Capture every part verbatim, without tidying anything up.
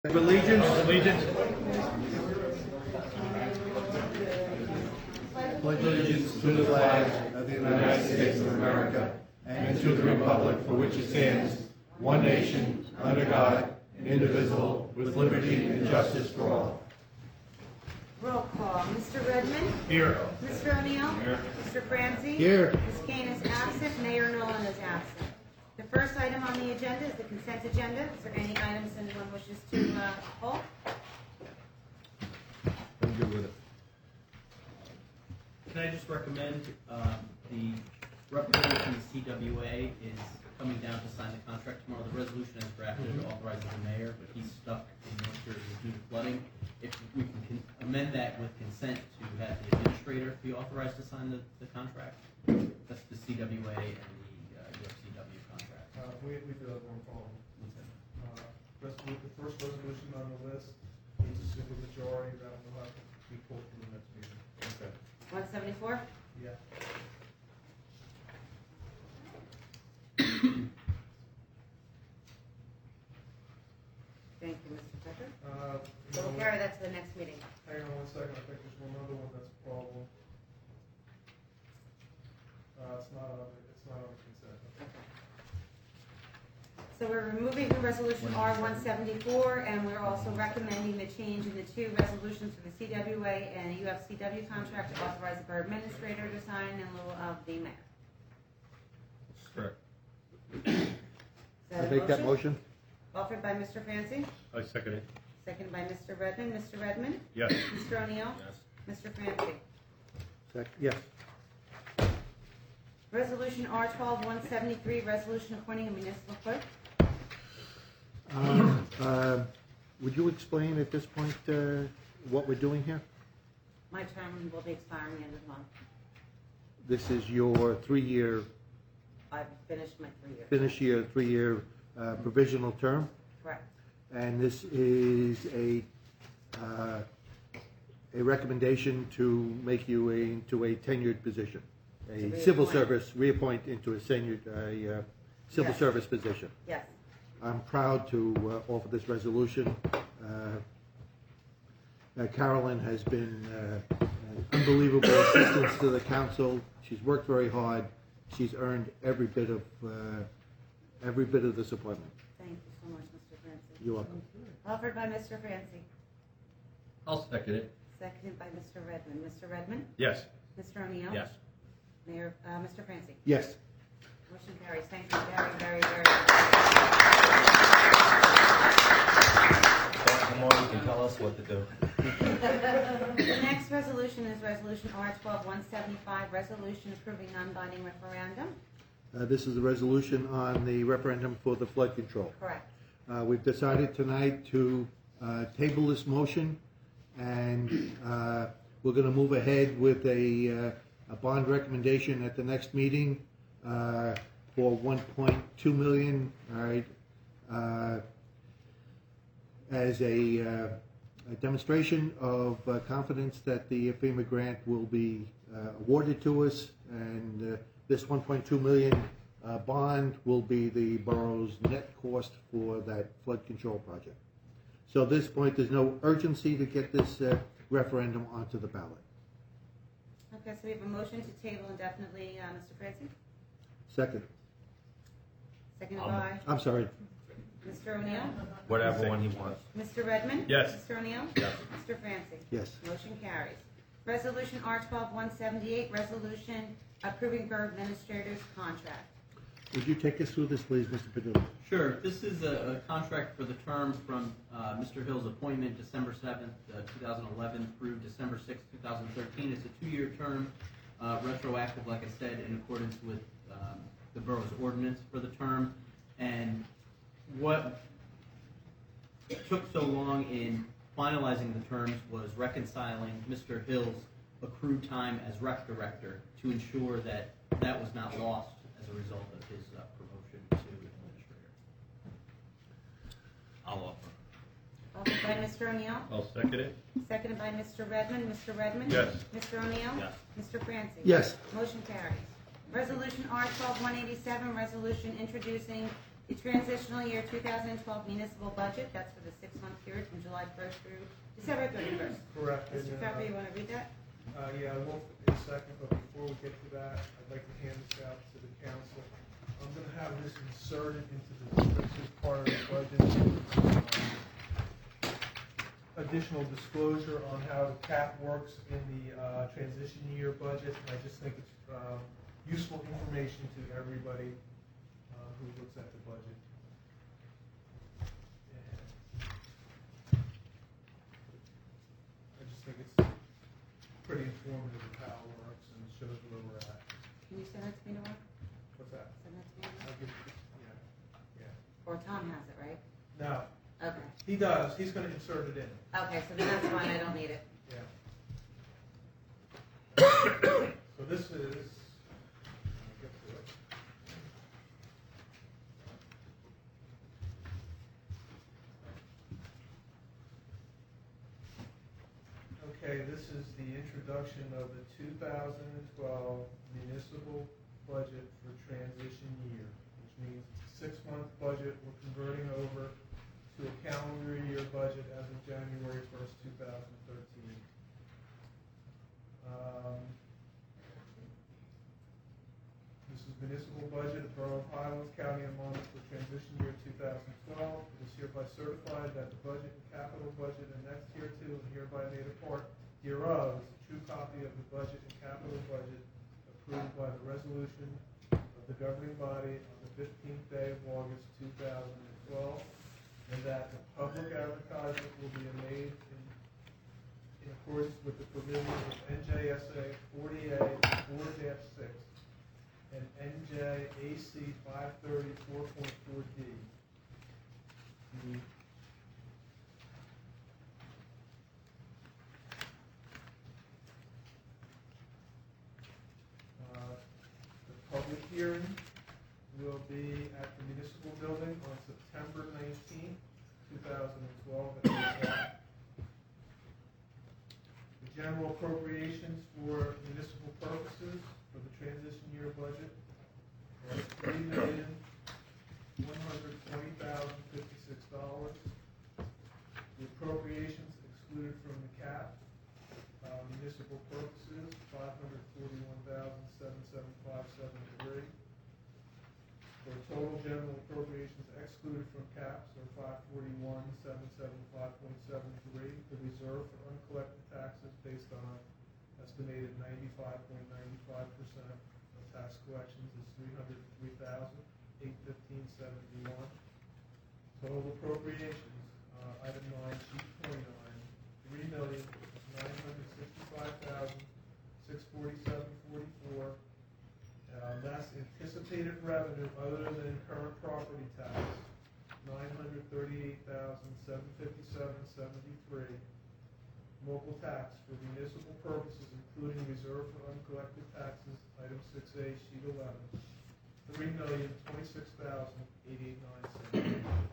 Allegiance. Allegiance. Pledge allegiance to the flag of the United States of America and to the republic for which it stands, one nation, under God, indivisible, with liberty and justice for all. Roll call. Mister Redmond? Here. Mister O'Neill? Here. Mister Francie? Here. Miz Kane is absent. Mayor Nolan is absent. The first item on the agenda is the consent agenda. Is there any items anyone wishes to uh, pull? I'm good with it. Can I just recommend uh, the representative from the C W A is coming down to sign the contract tomorrow. The resolution is drafted authorizes the mayor, but he's stuck in North Jersey due to flooding. If we can con- amend that with consent to have the administrator be authorized to sign the, the contract, that's the C W A and the uh, U F C W contract. Uh, we, we do have one problem. Uh, resolu- the first resolution on the list needs a simple majority that will have to be pulled from the next meeting. Okay. one seventy-four? Yeah. Thank you, Mister Tucker. Uh, So we'll carry that to the next meeting. hang on one second, I think there's one other one that's a problem. Uh, it's not on, it's not on consent. Okay. So we're removing the resolution R one seventy-four, and we're also recommending the change in the two resolutions for the C W A and U F C W contract to authorize the borough administrator to sign in lieu of the mayor. Correct. Is that I a make that motion? Offered by Mister Francie, I second it. seconded by Mister Redmond. Mister Redmond? Yes. Mister O'Neill? Yes. Mister Francie? Sec- Yes. Resolution R twelve one seventy-three, resolution appointing a municipal clerk. Um, uh, Would you explain at this point uh, what we're doing here? My term will be expiring the end of the month. This is your three-year, I've finished my three years. finish year, three-year uh, provisional term, Correct. and this is a uh, a recommendation to make you a, into a tenured position, To a civil reappoint. service, reappoint into a tenured, a uh, civil Yes. service position. Yes. I'm proud to uh, offer this resolution. Uh, uh, Carolyn has been uh, an unbelievable assistance to the council. She's worked very hard. She's earned every bit of uh, every bit of this appointment. Thank you so much, Mister Francie. You're welcome. Offered by Mister Francie, I'll second it. seconded by Mister Redmond. Mister Redmond? Yes. Mister O'Neill? Yes. Mayor, uh, Mister Francie? Yes. Motion carries. Thank you very, very, very much. Tomorrow you can tell us what to do. The next resolution is Resolution R twelve one seventy-five, resolution approving non-binding referendum. Uh, this is a resolution on the referendum for the flood control. Correct. Uh, we've decided tonight to uh, table this motion, and uh, we're going to move ahead with a, uh, a bond recommendation at the next meeting uh, for one point two million dollars, all right, uh, as a, uh, a demonstration of uh, confidence that the FEMA grant will be uh, awarded to us, and uh, this one point two million dollars Uh, bond will be the borough's net cost for that flood control project. So at this point, there's no urgency to get this uh, referendum onto the ballot. Okay, so we have a motion to table indefinitely, uh, Mister Francie, Second. seconded Um, by I'm sorry. Mister O'Neill. Whatever one he wants. Mister Redmond? Yes. Mister O'Neill? Yes. Mister Francie? Yes. Motion carries. Resolution R twelve one seventy-eight, resolution approving borough administrator's contract. Would you take us through this, please, Mister Padula? Sure. This is a, a contract for the term from uh, Mister Hill's appointment December seventh, uh, two thousand eleven through December sixth, two thousand thirteen. It's a two-year term, uh, retroactive, like I said, in accordance with um, the borough's ordinance for the term. And what took so long in finalizing the terms was reconciling Mister Hill's accrued time as rec director to ensure that that was not lost as a result of his uh, promotion to administrator. I'll offer. Offered by Mister O'Neill, I'll second it. seconded by Mister Redmond. Mister Redmond? Yes. Mister O'Neill? Yes. Mister Francie? Yes. Motion carries. Resolution R twelve one eighty-seven, resolution introducing The transitional year two thousand twelve municipal budget, that's for the six-month period from July first through December thirty-first. Correct. Mister and, uh, Pepper, you want to read that? Uh, yeah, I will in a second, but before we get to that, I'd like to hand this out to the council. I'm gonna have this inserted into the descriptive part of the budget. Um, Additional disclosure on how the cap works in the, uh, transition year budget, and I just think it's, um, useful information to everybody, uh, who looks at the budget. And I just think it's pretty informative of how it works and shows where we're at. Can you send that to me tomorrow? What's that? Send that to me tomorrow? I'll give you, yeah, yeah. Or Tom has it, right? No, Okay. he does, he's gonna insert it in, Okay, so then that's fine, I don't need it. yeah. So this is, I'll get to it. Okay, this is the introduction of the two thousand twelve municipal budget for transition year, which means it's a six-month budget we're converting over to a calendar year budget as of January first, two thousand thirteen. Um, This is municipal budget of Borough of Highlands, County of Monmouth for transition year two thousand twelve. It is hereby certified that the budget and capital budget annexed hereto and hereby made a part hereof is a true copy of the budget and capital budget approved by the resolution of the governing body on the fifteenth day of August two thousand twelve, and that the public advertisement will be made in, in accordance with the provisions of N J S A forty-eight four dash six and N J A C five thirty-four point four D. The uh, the public hearing will be at the municipal building on September nineteenth, two thousand twelve at eight o'clock. The general appropriations for municipal purposes for the transition year budget are three million, one hundred twenty thousand, fifty-six dollars. The appropriations excluded from the cap, uh, municipal purposes, five hundred forty-one thousand, seven hundred seventy-five point seven three. For total general appropriations excluded from caps are five forty-one, seven hundred seventy-five point seven three. The reserve for uncollected taxes based on estimated ninety-five point nine five percent of tax collections is three hundred three thousand, eight hundred fifteen point seven one. Total appropriations, uh, item nine, sheet twenty-nine, three million, nine hundred sixty-five thousand, six hundred forty-seven point four four. Uh, less anticipated revenue other than current property tax, nine hundred thirty-eight thousand, seven hundred fifty-seven point seven three. Local tax for municipal purposes, including reserve for uncollected taxes, item six A, sheet eleven, three million, twenty-six thousand, eighty-eight point nine cents.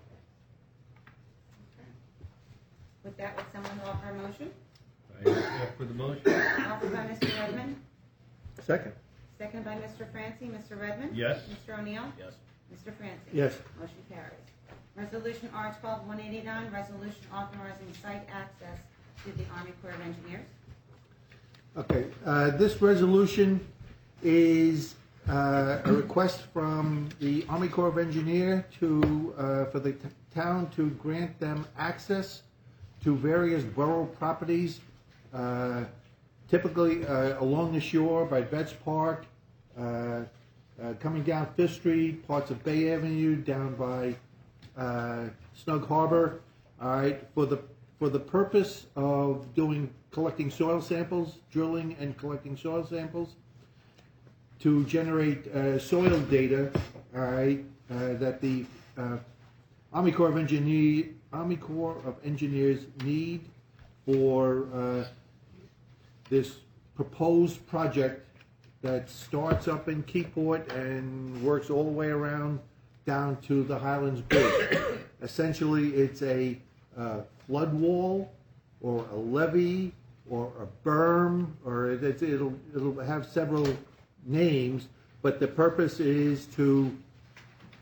With that, would someone offer a motion? I offer the motion. Offered by Mister Redmond, Second. seconded by Mister Francie. Mister Redmond? Yes. Mister O'Neill? Yes. Mister Francie? Yes. Motion carries. Resolution R twelve one eighty-nine, resolution authorizing site access to the Army Corps of Engineers. Okay, uh, this resolution is uh, a request from the Army Corps of Engineer to, uh, for the t- town to grant them access to various borough properties, uh, typically uh, along the shore by Betts Park, uh, uh, coming down Fifth Street, parts of Bay Avenue, down by uh, Snug Harbor, all right, for the for the purpose of doing collecting soil samples, drilling and collecting soil samples, to generate uh, soil data, all right, uh, that the uh, Army Corps of Engineer, Army Corps of Engineers need for uh, this proposed project that starts up in Keyport and works all the way around down to the Highlands Bridge. Essentially, it's a uh, flood wall, or a levee, or a berm, or it, it's- it'll it'll have several names, but the purpose is to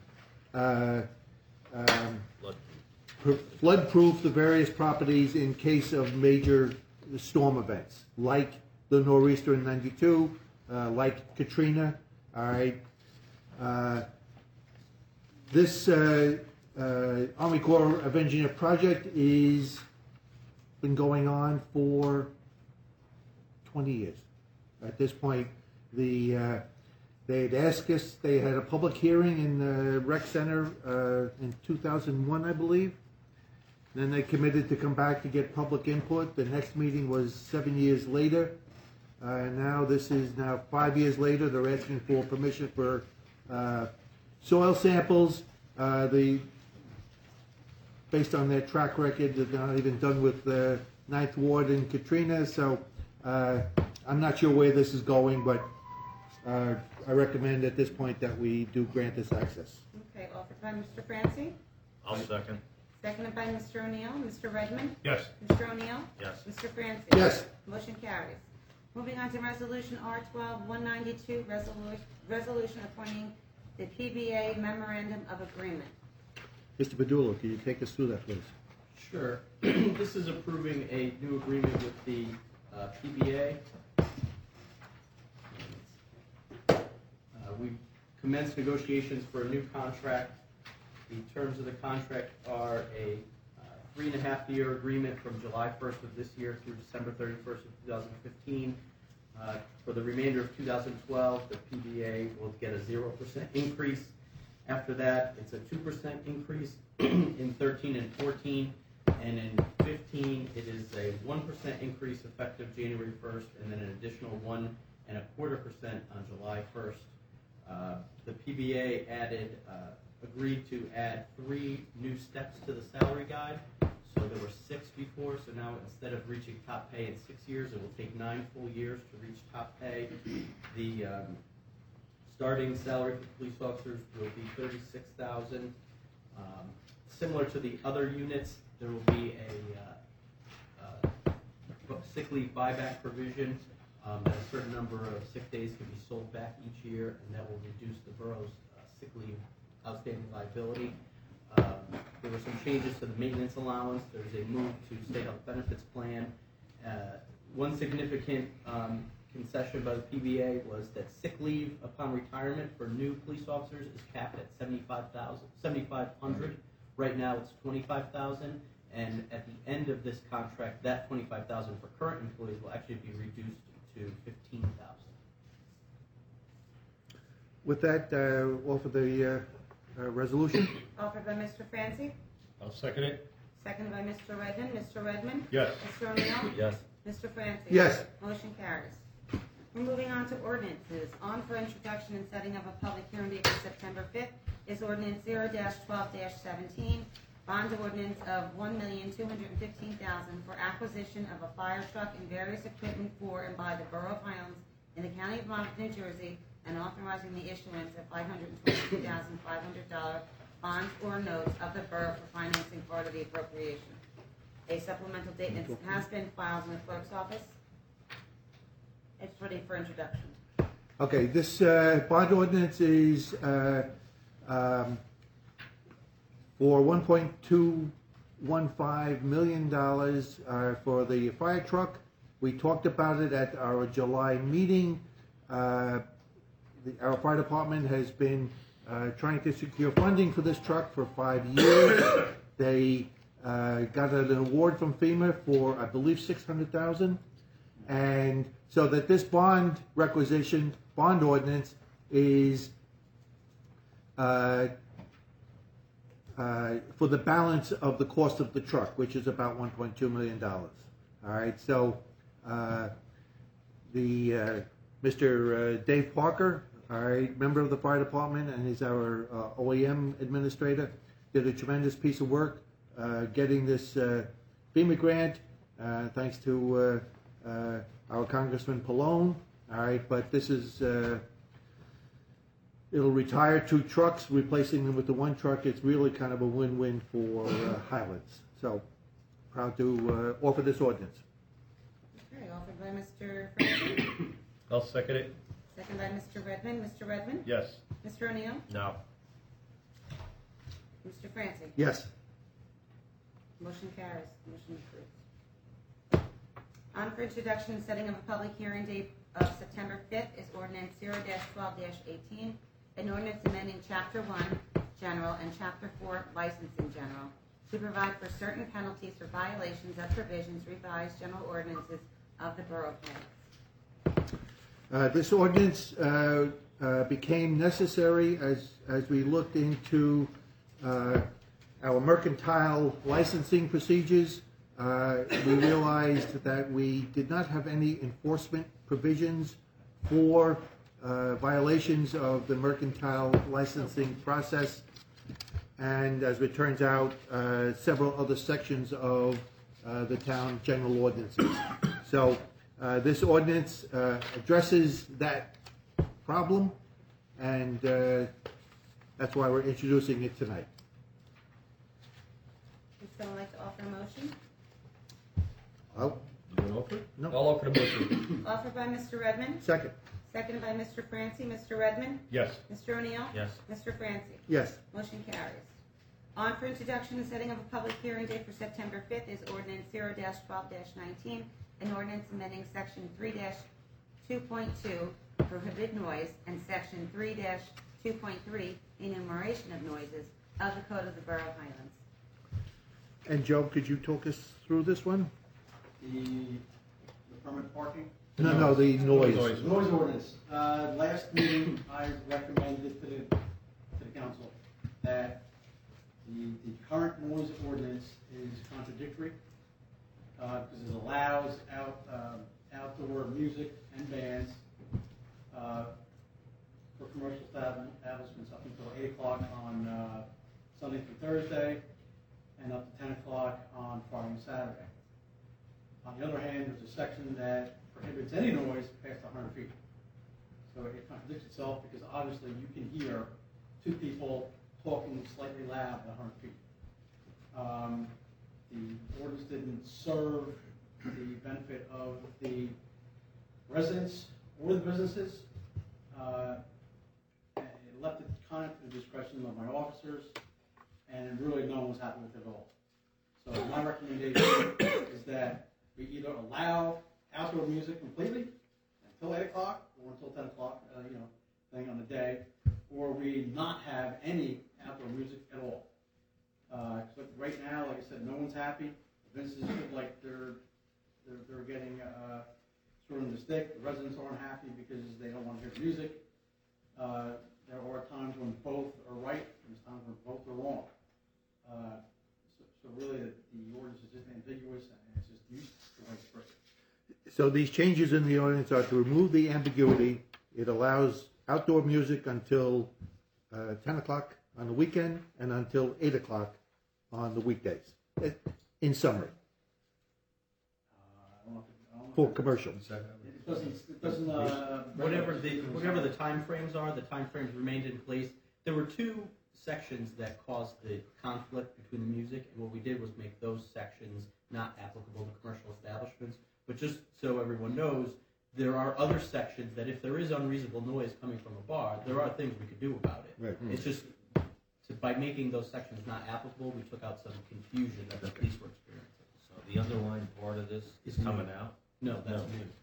uh, um, flood-proof the various properties in case of major storm events, like the nor'easter in ninety-two, uh, like Katrina. All right. Uh, this uh, uh, Army Corps of Engineer project is been going on for twenty years. At this point, the uh, they had asked us. They had a public hearing in the rec center uh, in two thousand one, I believe. Then they committed to come back to get public input. The next meeting was seven years later. Uh, and now this is now five years later. They're asking for permission for uh, soil samples. Uh, the based on their track record, they're not even done with the Ninth Ward and Katrina. So uh, I'm not sure where this is going, but uh, I recommend at this point that we do grant this access. Okay, offered by Mister Franci, I'll second. seconded by Mister O'Neill. Mister Redmond? Yes. Mister O'Neill? Yes. Mister Franci? Yes. Motion carries. Moving on to Resolution R twelve one ninety-two, resolution, resolution appointing the P B A Memorandum of Agreement. Mister Padula, can you take us through that, please? Sure. This is approving a new agreement with the uh, P B A. Uh, we commenced negotiations for a new contract. The terms of the contract are a uh, three and a half year agreement from July first of this year through December thirty-first of two thousand fifteen. Uh, for the remainder of two thousand twelve, the P B A will get a zero percent increase. After that, it's a two percent increase in thirteen and fourteen, and in fifteen, it is a one percent increase effective January first, and then an additional one and a quarter percent on July first. Uh, the P B A added, uh, agreed to add three new steps to the salary guide. So there were six before, so now instead of reaching top pay in six years, it will take nine full years to reach top pay. The um, starting salary for police officers will be thirty-six thousand dollars. Um, similar to the other units, there will be a uh, uh, sick leave buyback provision. Um, that a certain number of sick days can be sold back each year, and that will reduce the borough's uh, sick leave outstanding liability. Um, there were some changes to the maintenance allowance. There's a move to state health benefits plan. Uh, one significant um, concession by the P B A was that sick leave upon retirement for new police officers is capped at seventy-five thousand, seventy-five hundred. Right now it's twenty-five thousand, and at the end of this contract, that twenty-five thousand for current employees will actually be reduced to fifteen thousand. With that, uh, offer the uh, uh, resolution. Offered by Mister Franci, I'll second it. seconded by Mister Redmond. Mister Redmond? Yes. Mister O'Neill? Yes. Mister Franci? Yes. Motion carries. We're moving on to ordinances. On for introduction and setting up a public hearing date for September fifth is ordinance zero twelve seventeen, bond ordinance of one million two hundred fifteen thousand dollars for acquisition of a fire truck and various equipment for and by the Borough of Highlands in the County of Monmouth, New Jersey, and authorizing the issuance of five hundred twenty-two thousand five hundred dollars bonds or notes of the borough for financing part of the appropriation. A supplemental statement has been filed in the clerk's office. It's ready for introduction. Okay, this uh, bond ordinance is uh, um, for one point two one five million dollars uh, for the fire truck. We talked about it at our July meeting. Uh, the, our fire department has been uh, trying to secure funding for this truck for five years. They uh, got an award from FEMA for, I believe, six hundred thousand dollars. And so that this bond requisition, bond ordinance is uh, uh, for the balance of the cost of the truck, which is about one point two million dollars. All right, so uh, the uh, Mister Uh, Dave Parker, all right, member of the fire department, and he's our uh, O E M administrator, did a tremendous piece of work uh, getting this uh, FEMA grant, uh, thanks to uh, uh, our Congressman Pallone. All right, but this is, uh, it'll retire two trucks, replacing them with the one truck. It's really kind of a win-win for uh, Highlands. So, proud to uh, offer this ordinance. Okay, offered by Mister Franci, I'll second it. second by Mister Redmond. Mister Redmond? Yes. Mister O'Neill? No. Mister Francie? Yes. Motion carries. Motion approved. On for introduction and setting of a public hearing date of September fifth is ordinance zero twelve eighteen, an ordinance amending Chapter one, General, and Chapter four, Licensing General, to provide for certain penalties for violations of provisions revised general ordinances of the Borough of Halifax. Uh, This ordinance uh, uh, became necessary as, as we looked into uh, our mercantile licensing procedures. Uh, We realized that we did not have any enforcement provisions for uh, violations of the mercantile licensing process. And as it turns out, uh, several other sections of uh, the town general ordinances. So uh, this ordinance uh, addresses that problem, and uh, that's why we're introducing it tonight. Would someone like to offer a motion? I'll, You want to offer it? No. I'll offer the motion. Offered by Mister Redmond, second. seconded by Mister Francie. Mister Redmond? Yes. Mister O'Neill? Yes. Mister Francie? Yes. Motion carries. On for introduction and setting of a public hearing date for September fifth is ordinance zero twelve nineteen, an ordinance amending section three two point two, prohibited noise, and section three two point three, enumeration of noises, of the Code of the Borough of Highlands. And Joe, could you talk us through this one? The, the permit parking? No, no, the noise. Noise. Noise ordinance. Uh, last meeting, I recommended to the, to the council that the, the current noise ordinance is contradictory, uh, because it allows out, um, outdoor music and bands, uh, for commercial establishments up until eight o'clock on, uh, Sunday through Thursday, and up to ten o'clock on Friday and Saturday. On the other hand, there's a section that prohibits any noise past one hundred feet. So it contradicts itself because obviously you can hear two people talking slightly loud at one hundred feet. Um, the ordinance didn't serve the benefit of the residents or the businesses. Uh, and it left it kind of to the discretion of my officers, and really no one was happy with it at all. So my recommendation is that we either allow outdoor music completely until eight o'clock or until ten o'clock, uh, you know, depending on the day, or we not have any outdoor music at all. Uh, so right now, like I said, no one's happy. The businesses feel like they're they're, they're getting uh, thrown in the stick. The residents aren't happy because they don't want to hear music. Uh, there are times when both are right, and there's times when both are wrong. Uh, so, so really, the, the ordinance is just ambiguous, and it's just used the way it's written. So these changes in the ordinance are to remove the ambiguity. It allows outdoor music until uh, ten o'clock on the weekend and until eight o'clock on the weekdays, in summary, Uh, I don't know if it, I don't know for if it- commercial. It doesn't, it doesn't, uh. Whatever the, whatever the timeframes are, the timeframes remained in place. There were two sections that caused the conflict between the music, and what we did was make those sections not applicable to commercial establishments. But just so everyone knows, there are other sections that if there is unreasonable noise coming from a bar, there are things we could do about it. Right. It's just, to, by making those sections not applicable, we took out some confusion that the police were experiencing. So the underlying part of this is It's coming new. out. No, that's No. new.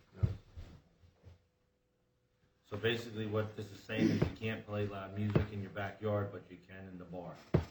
So basically what this is saying is you can't play loud music in your backyard, but you can in the bar,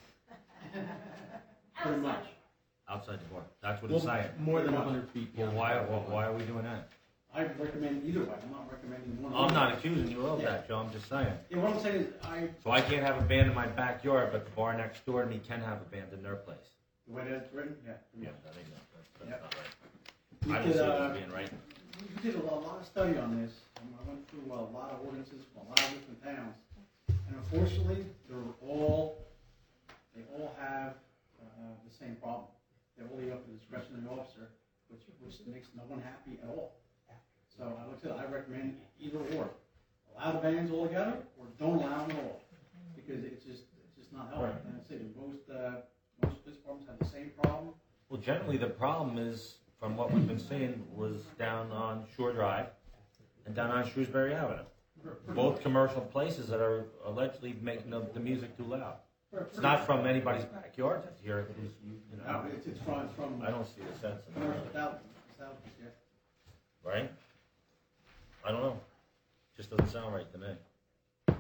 Pretty much. outside the bar. That's what Well, it's saying. more than one hundred feet. Well, why, why, why are we doing that? I recommend either way. I'm not recommending one. I'm not accusing you of that, Joe, I'm just saying. Yeah, what I'm saying is, I, So I can't have a band in my backyard, but the bar next door to me can have a band in their place. the way that's written, yeah. Yeah, that ain't, that's, that's Yeah. not right. We I don't did, see it uh, as being right. we did a lot, lot of study on this. Um, I went through a lot of ordinances from a lot of different towns. And unfortunately, they're all, they all have, uh, the same problem. They all leave up to the discretion of the officer, which, which makes no one happy at all. So I looked at, I recommend either or. Allow the bands all together, or don't allow them at all. Because it's just, it's just not helping. Right. And I say, most, uh, most police departments have the same problem. Well, generally, the problem is, from what we've been seeing, was down on Shore Drive and down on Shrewsbury Avenue. Both commercial places that are allegedly making the, the music too loud. It's not from anybody's backyard that's here, it is, you you No, know, it's, it's from, it's from I don't see the sense in commercial that, establishments, establishments, yeah. right? I don't know, just doesn't sound right to me.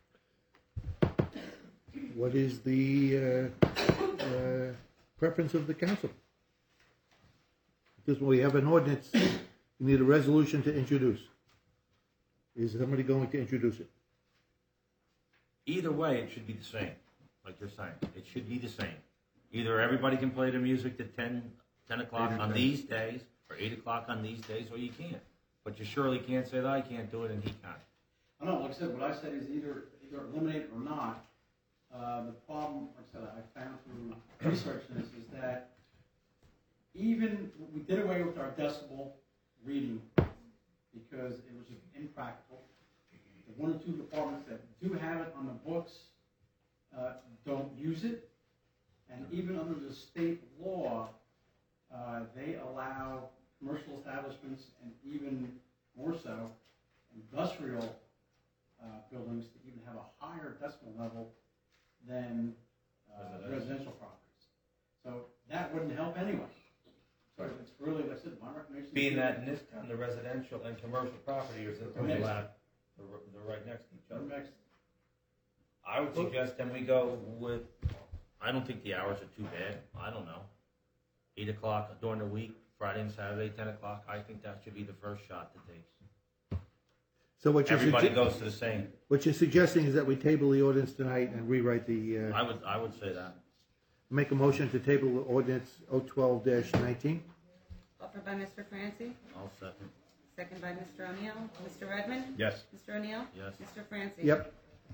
What is the uh, uh, preference of the council? Because when we have an ordinance, you need a resolution to introduce. Is somebody going to introduce it? Either way, it should be the same, like you're saying. It should be the same. Either everybody can play the music at ten, ten o'clock on these days, or eight o'clock on these days, or you can't. But you surely can't say that I can't do it and he can. I don't know, like I said, what I said is either, either eliminate it or not. Uh, the problem, like I said, I found through researching this is that even, we did away with our decibel reading because it was impractical. The one or two departments that do have it on the books uh, don't use it. And even under the state law, uh, they allow commercial establishments and even more so industrial uh, buildings to even have a higher decibel level than uh, residential properties. So that wouldn't help anyway. So it's really, like I said, my recommendation. Being that in this town, the residential and commercial property is overlap, they're, they're right next to each other. Next, I would suggest then we go with, I don't think the hours are too bad, I don't know. Eight o'clock during the week, Friday and Saturday, ten o'clock, I think that should be the first shot to take. So what you're, Everybody sugge- goes to the same. what you're suggesting is that we table the ordinance tonight and rewrite the, uh, I would, I would say that. make a motion to table the ordinance oh twelve dash nineteen. Offered by Mister Franci, I'll second. second by Mister O'Neill. Mister Redmond? Yes. Mister O'Neill? Yes. Mister Franci? Yep.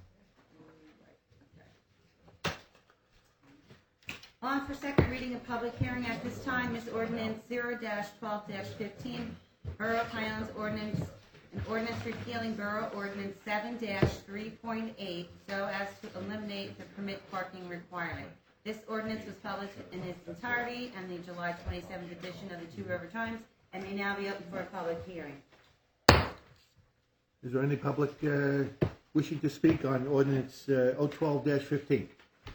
On for second reading and public hearing at this time is ordinance zero twelve fifteen, Borough of Highlands ordinance, an ordinance repealing Borough Ordinance seven three point eight so as to eliminate the permit parking requirement. This ordinance was published in its entirety in the July twenty-seventh edition of the Two River Times and may now be open for a public hearing. Is there any public uh, wishing to speak on ordinance uh, oh twelve dash fifteen?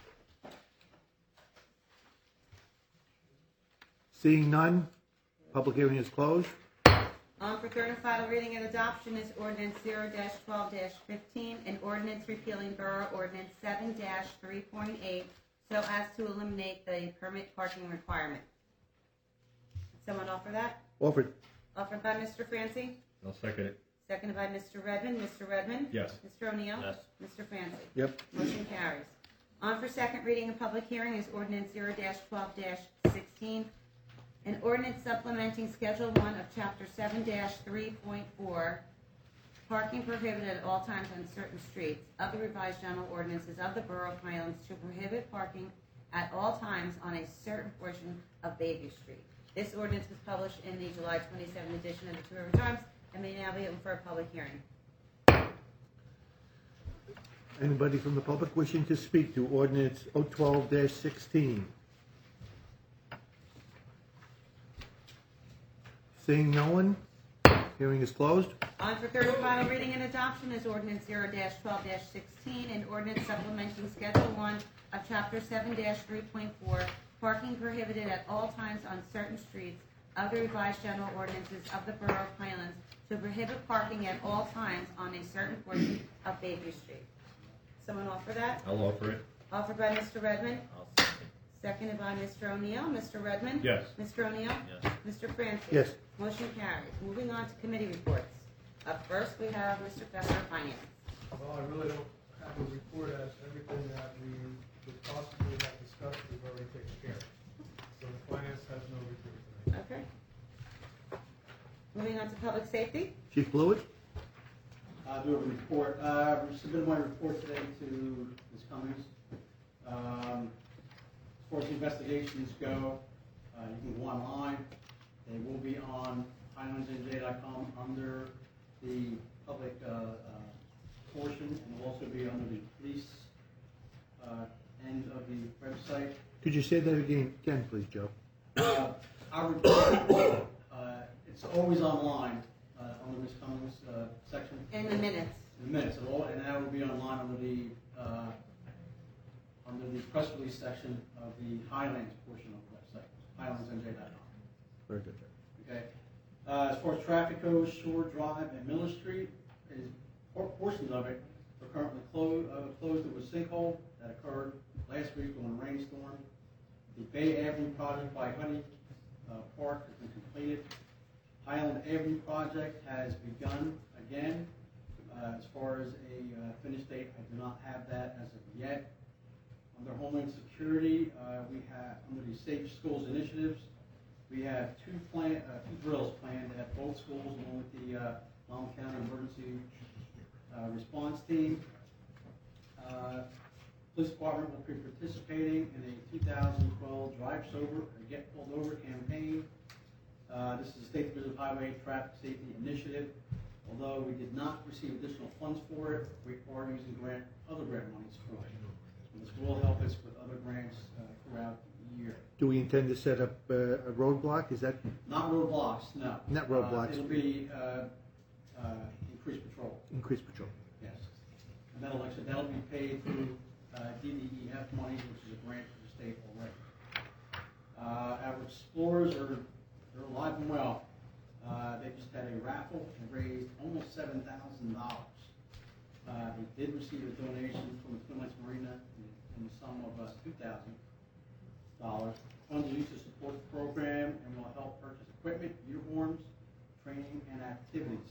Seeing none, public hearing is closed. On for third and final reading and adoption is ordinance zero twelve fifteen, an ordinance repealing Borough Ordinance seven three point eight so as to eliminate the permit parking requirement. Someone offer that? Offered. Offered by Mister Franci, I'll second it. seconded by Mister Redmond. Mister Redmond? Yes. Mister O'Neill? Yes. Mister Franci? Yep. Motion carries. On for second reading and public hearing is ordinance zero twelve sixteen, an ordinance supplementing Schedule one of Chapter seven three point four, parking prohibited at all times on certain streets of the revised general ordinances of the Borough of Highlands to prohibit parking at all times on a certain portion of Bayview Street. This ordinance was published in the July twenty-seventh edition of the Two River Times and may now be open for a public hearing. Anybody from the public wishing to speak to ordinance oh twelve dash sixteen? Seeing no one, hearing is closed. On for third and final reading and adoption is ordinance zero twelve sixteen, an ordinance supplementing Schedule one of Chapter seven three point four, parking prohibited at all times on certain streets of the revised general ordinances of the Borough of Highlands to prohibit parking at all times on a certain portion of Bayview Street. Someone offer that? I'll offer it. Offered by Mister Redmond, I'll second. seconded by Mister O'Neill. Mister Redmond? Yes. Mister O'Neill? Yes. Mister Francis? Yes. Motion carries. Moving on to committee reports. Up first, we have Mister Fester, Finance. Well, I really don't have a report as everything that we could possibly have discussed, we've already taken care of. So the finance has no report tonight. Okay. Moving on to public safety. Chief Blewett? I do have a report. Uh, I submitted my report today to Miz Cummings. Um, as far as the investigations go, uh, you can go online. They will be on highlands n j dot com under the public uh, uh, portion, and will also be under the police uh, end of the website. Could you say that again, again please, Joe? Uh, our report, uh, it's always online uh, under Miz Cummings' uh, section. In the minutes. In the minutes, and all- and that will be online under the uh, under the press release section of the Highlands portion of the website, highlands n j dot com. Very good. Okay. Uh, as far as traffic goes, Shore Drive and Miller Street, is por- portions of it are currently closed. Uh, closed. There was a sinkhole that occurred last week on a rainstorm. The Bay Avenue project by Honey uh, Park has been completed. Highland Avenue project has begun again. Uh, as far as a uh, finish date, I do not have that as of yet. Under Homeland Security, uh, we have, under the Safe Schools initiatives, we have two plan, uh, two drills planned at both schools, along with the uh, Loudoun County Emergency uh, Response Team. Uh, Police Department will be participating in a two thousand twelve Drive Sober or Get Pulled Over campaign. Uh, this is a State Division of Highway Traffic Safety Initiative. Although we did not receive additional funds for it, we are using grant, other grant monies for it. And this will help us with other grants uh, throughout the year. Do we intend to set up uh, a roadblock? Is that Not roadblocks, no. Not roadblocks. Uh, it'll be uh, uh, increased patrol, increased patrol? yes. And that'll actually, that'll be paid through uh, D D E F money, which is a grant from the state already. Uh, our explorers are they're alive and well. Uh, they just had a raffle and raised almost seven thousand dollars. Uh, they did receive a donation from the Twin Lakes Marina in, in the sum of uh, two thousand dollars. Funds are used to support the program and will help purchase equipment, uniforms, training, and activities.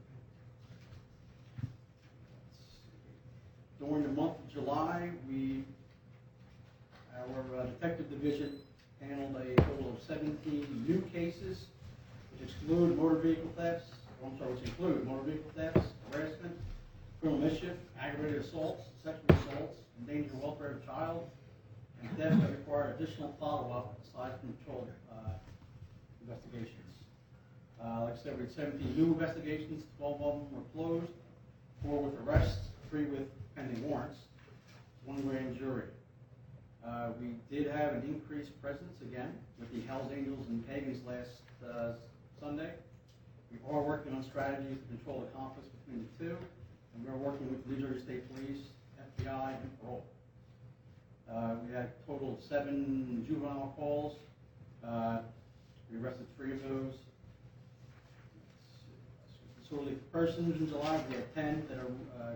During the month of July, we, our uh, detective division handled a total of seventeen new cases, which exclude motor vehicle thefts, or I'm sorry, which include motor vehicle thefts, harassment, criminal mischief, aggravated assaults, sexual assaults, endanger the welfare of a child, and theft that require additional follow-up aside from patrol uh, investigations. Uh, like I said, we had seventeen new investigations, twelve of them were closed, four with arrests, three with pending warrants, one grand jury. Uh, we did have an increased presence again with the Hells Angels and Pagans last uh, Sunday. We are working on strategies to control the conflicts between the two, and we're working with New Jersey State Police, F B I, and parole. Uh, we had a total of seven juvenile calls. Uh, we arrested three of those. Disorderly persons in July, we had ten that are uh,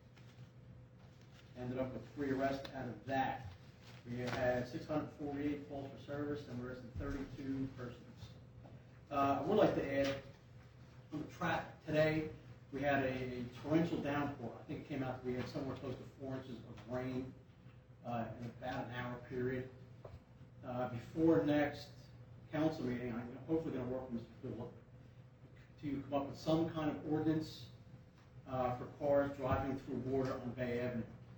ended up with three arrests out of that. We had six hundred forty-eight calls for service, and we arrested thirty-two persons. Uh, I would like to add, on the track today, we had a, a torrential downpour. I think it came out, we had somewhere close to four inches of rain uh, in about an hour period. Uh, before next council meeting, I'm hopefully going to work with Mister Philip to come up with some kind of ordinance uh, for cars driving through water on Bay Avenue.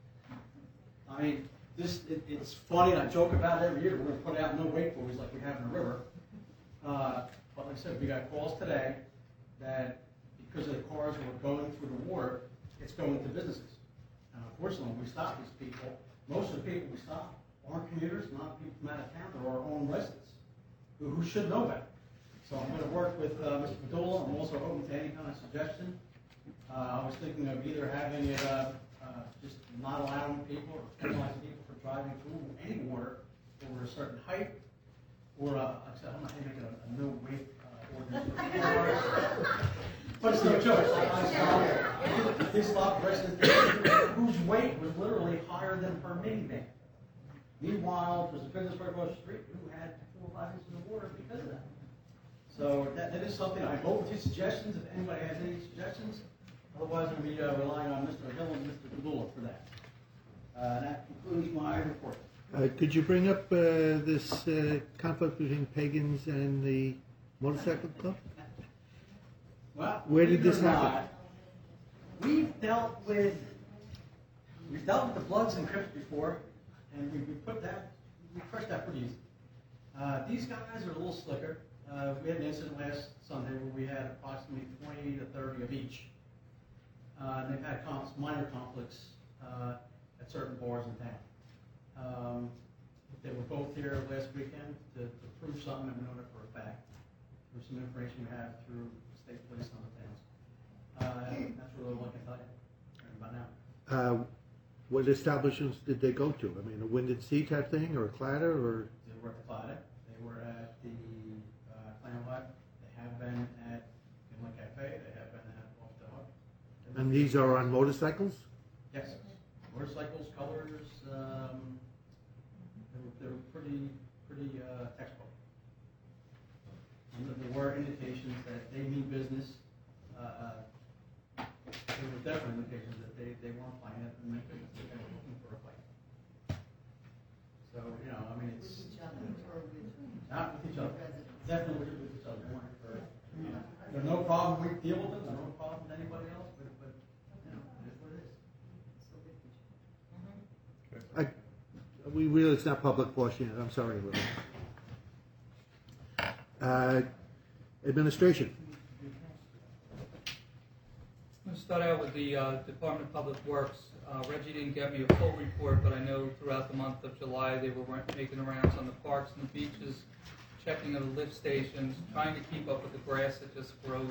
I mean, this it, it's funny, and I joke about it every year. We're going to put out no wake buoys like we have in the river. Uh, but like I said, we got calls today that because of the cars that were going through the water, it's going to businesses. And unfortunately, when we stop these people, most of the people we stop aren't commuters, not people from out of town, they're our own residents who, who should know better. So I'm going to work with uh, Mister Padula. I'm also open to any kind of suggestion. Uh, I was thinking of either having it uh, uh, just not allowing people or penalizing people for driving through any water over a certain height, or uh, like I said, I'm not going to make it a, a no weight uh, ordinance. But it's no choice. I, I stopped, I did stop residents whose weight was literally higher than her minivan. Meanwhile, there's a business right across the street who had four or five inches of water because of that. So that, that is something I'm open to suggestions, if anybody has any suggestions. Otherwise, I'm going to be uh, relying on Mister Hill and Mister Padula for that. Uh, that concludes my report. Uh, could you bring up uh, this uh, conflict between Pagans and the motorcycle club? Well, Where did believe it this or happen? not, We've dealt with we've dealt with the Bloods and Crips before, and we, we put that we crushed that pretty easy. Uh, these guys are a little slicker. Uh, we had an incident last Sunday where we had approximately twenty to thirty of each. Uh, and they've had conflicts, minor conflicts uh, at certain bars in town. Um, they were both here last weekend to, to prove something, and we know that for a fact. There's some information we have through the state police on the towns. Uh, and that's really all I can tell you right about now. Uh, What establishments did they go to? I mean, a Wind and Sea type thing, or a Clatter, or? They were at the Claret, they were at the uh, Clam Hut, they have been at Inland Cafe, they have been at Off the Hook. And these are on motorcycles? Yes, motorcycles, colors, um, they were, they were pretty, pretty uh, textbook. And there were indications that they mean business, uh, uh, there were definitely indications that they, they weren't playing it and that they were looking for a fight. So, you know, I mean, it's. Not with each other, definitely with each other. For, you know, there's no problem, we deal with them, there's no problem with anybody else, but, but, you know, it is what it is. I, we really, it's not public portion, I'm sorry, Lily. Uh, administration. I'm going to start out with the uh, Department of Public Works. Uh, Reggie didn't get me a full report, but I know throughout the month of July they were making the rounds on the parks and the beaches, checking on the lift stations, trying to keep up with the grass that just grows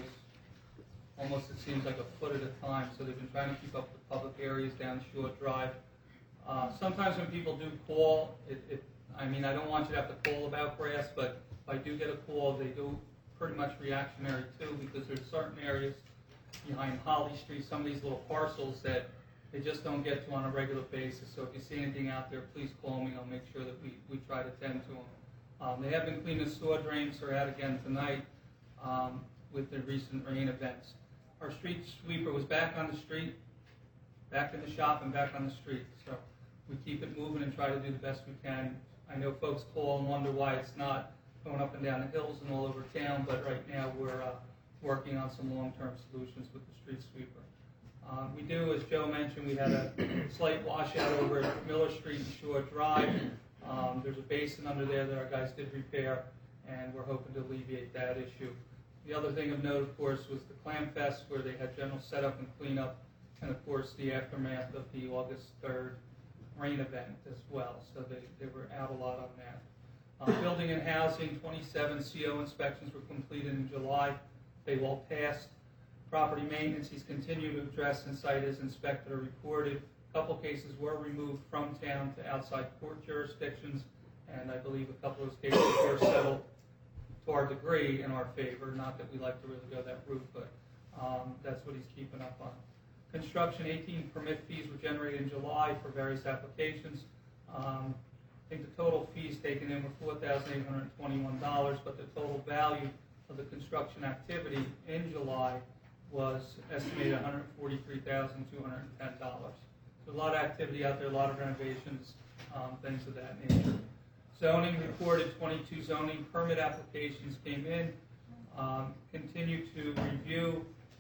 almost, it seems like, a foot at a time. So they've been trying to keep up with public areas down Short Drive. Uh, sometimes when people do call, it, it, I mean, I don't want you to have to call about grass, but if I do get a call, they do pretty much reactionary too, because there's certain areas behind Holly Street, some of these little parcels that they just don't get to on a regular basis. So if you see anything out there, please call me. I'll make sure that we, we try to tend to them. Um, they have been cleaning sewer drains. They're out again tonight um, with the recent rain events. Our street sweeper was back on the street, back in the shop and back on the street. So we keep it moving and try to do the best we can. I know folks call and wonder why it's not going up and down the hills and all over town, but right now we're uh, working on some long-term solutions with the street sweeper. Um, we do, as Joe mentioned, we had a slight washout over at Miller Street and Shore Drive. Um, there's a basin under there that our guys did repair, and we're hoping to alleviate that issue. The other thing of note, of course, was the Clam Fest, where they had general setup and cleanup, and of course the aftermath of the August third rain event as well. So they, they were out a lot on that. Um, building and housing, twenty-seven C O inspections were completed in July. They all passed. Property maintenance, he's continued to address and cite as inspected or reported. A couple cases were removed from town to outside court jurisdictions, and I believe a couple of those cases were settled to our degree in our favor. Not that we like to really go that route, but um, that's what he's keeping up on. Construction, eighteen permit fees were generated in July for various applications. Um, I think the total fees taken in were four thousand eight hundred twenty-one dollars, but the total value of the construction activity in July was estimated one hundred forty-three thousand two hundred ten dollars. So a lot of activity out there, a lot of renovations, um, things of that nature. Zoning reported twenty-two zoning permit applications came in. Um, continue to review,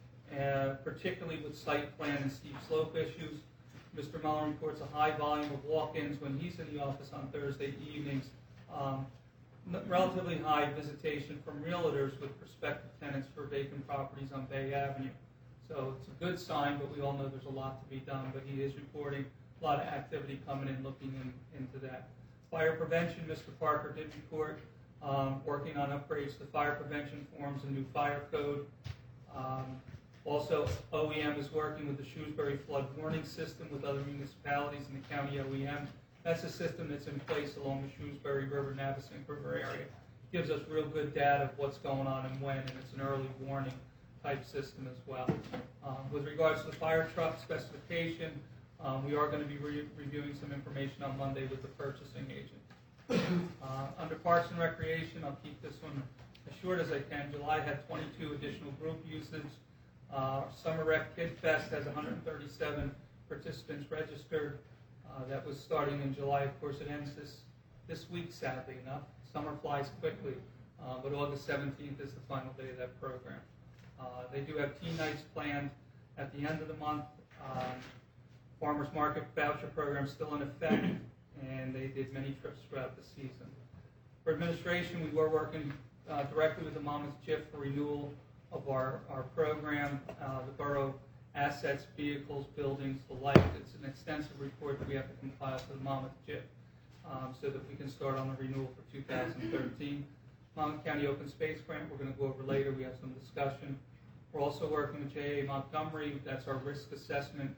uh, particularly with site plan and steep slope issues. Mister Mullin reports a high volume of walk-ins when he's in the office on Thursday evenings. Um, relatively high visitation from realtors with prospective tenants for vacant properties on Bay Avenue. So it's a good sign, but we all know there's a lot to be done. But he is reporting a lot of activity coming in, looking in, into that. Fire prevention, Mister Parker did report um, working on upgrades to fire prevention forms and new fire code. Um, also, O E M is working with the Shrewsbury flood warning system with other municipalities in the county O E M. That's a system that's in place along the Shrewsbury River, Navesink River area. It gives us real good data of what's going on and when, and it's an early warning type system as well. Um, with regards to the fire truck specification, um, we are going to be re- reviewing some information on Monday with the purchasing agent. Uh, under Parks and Recreation, I'll keep this one as short as I can. July had twenty-two additional group usage. Uh, Summer Rec Kid Fest has one hundred thirty-seven participants registered. Uh, that was starting in July. Of course, it ends this, this week, sadly enough. Summer flies quickly, uh, but August seventeenth is the final day of that program. Uh, they do have teen nights planned at the end of the month. Um, Farmers Market voucher program still in effect, and they did many trips throughout the season. For administration, we were working uh, directly with the Monmouth J I F for renewal of our, our program. Uh, the borough assets, vehicles, buildings, the like. It's an extensive report that we have to compile for the Monmouth J I F um, so that we can start on the renewal for two thousand thirteen. Monmouth County Open Space Grant, we're going to go over later. We have some discussion. We're also working with J A Montgomery. That's our risk assessment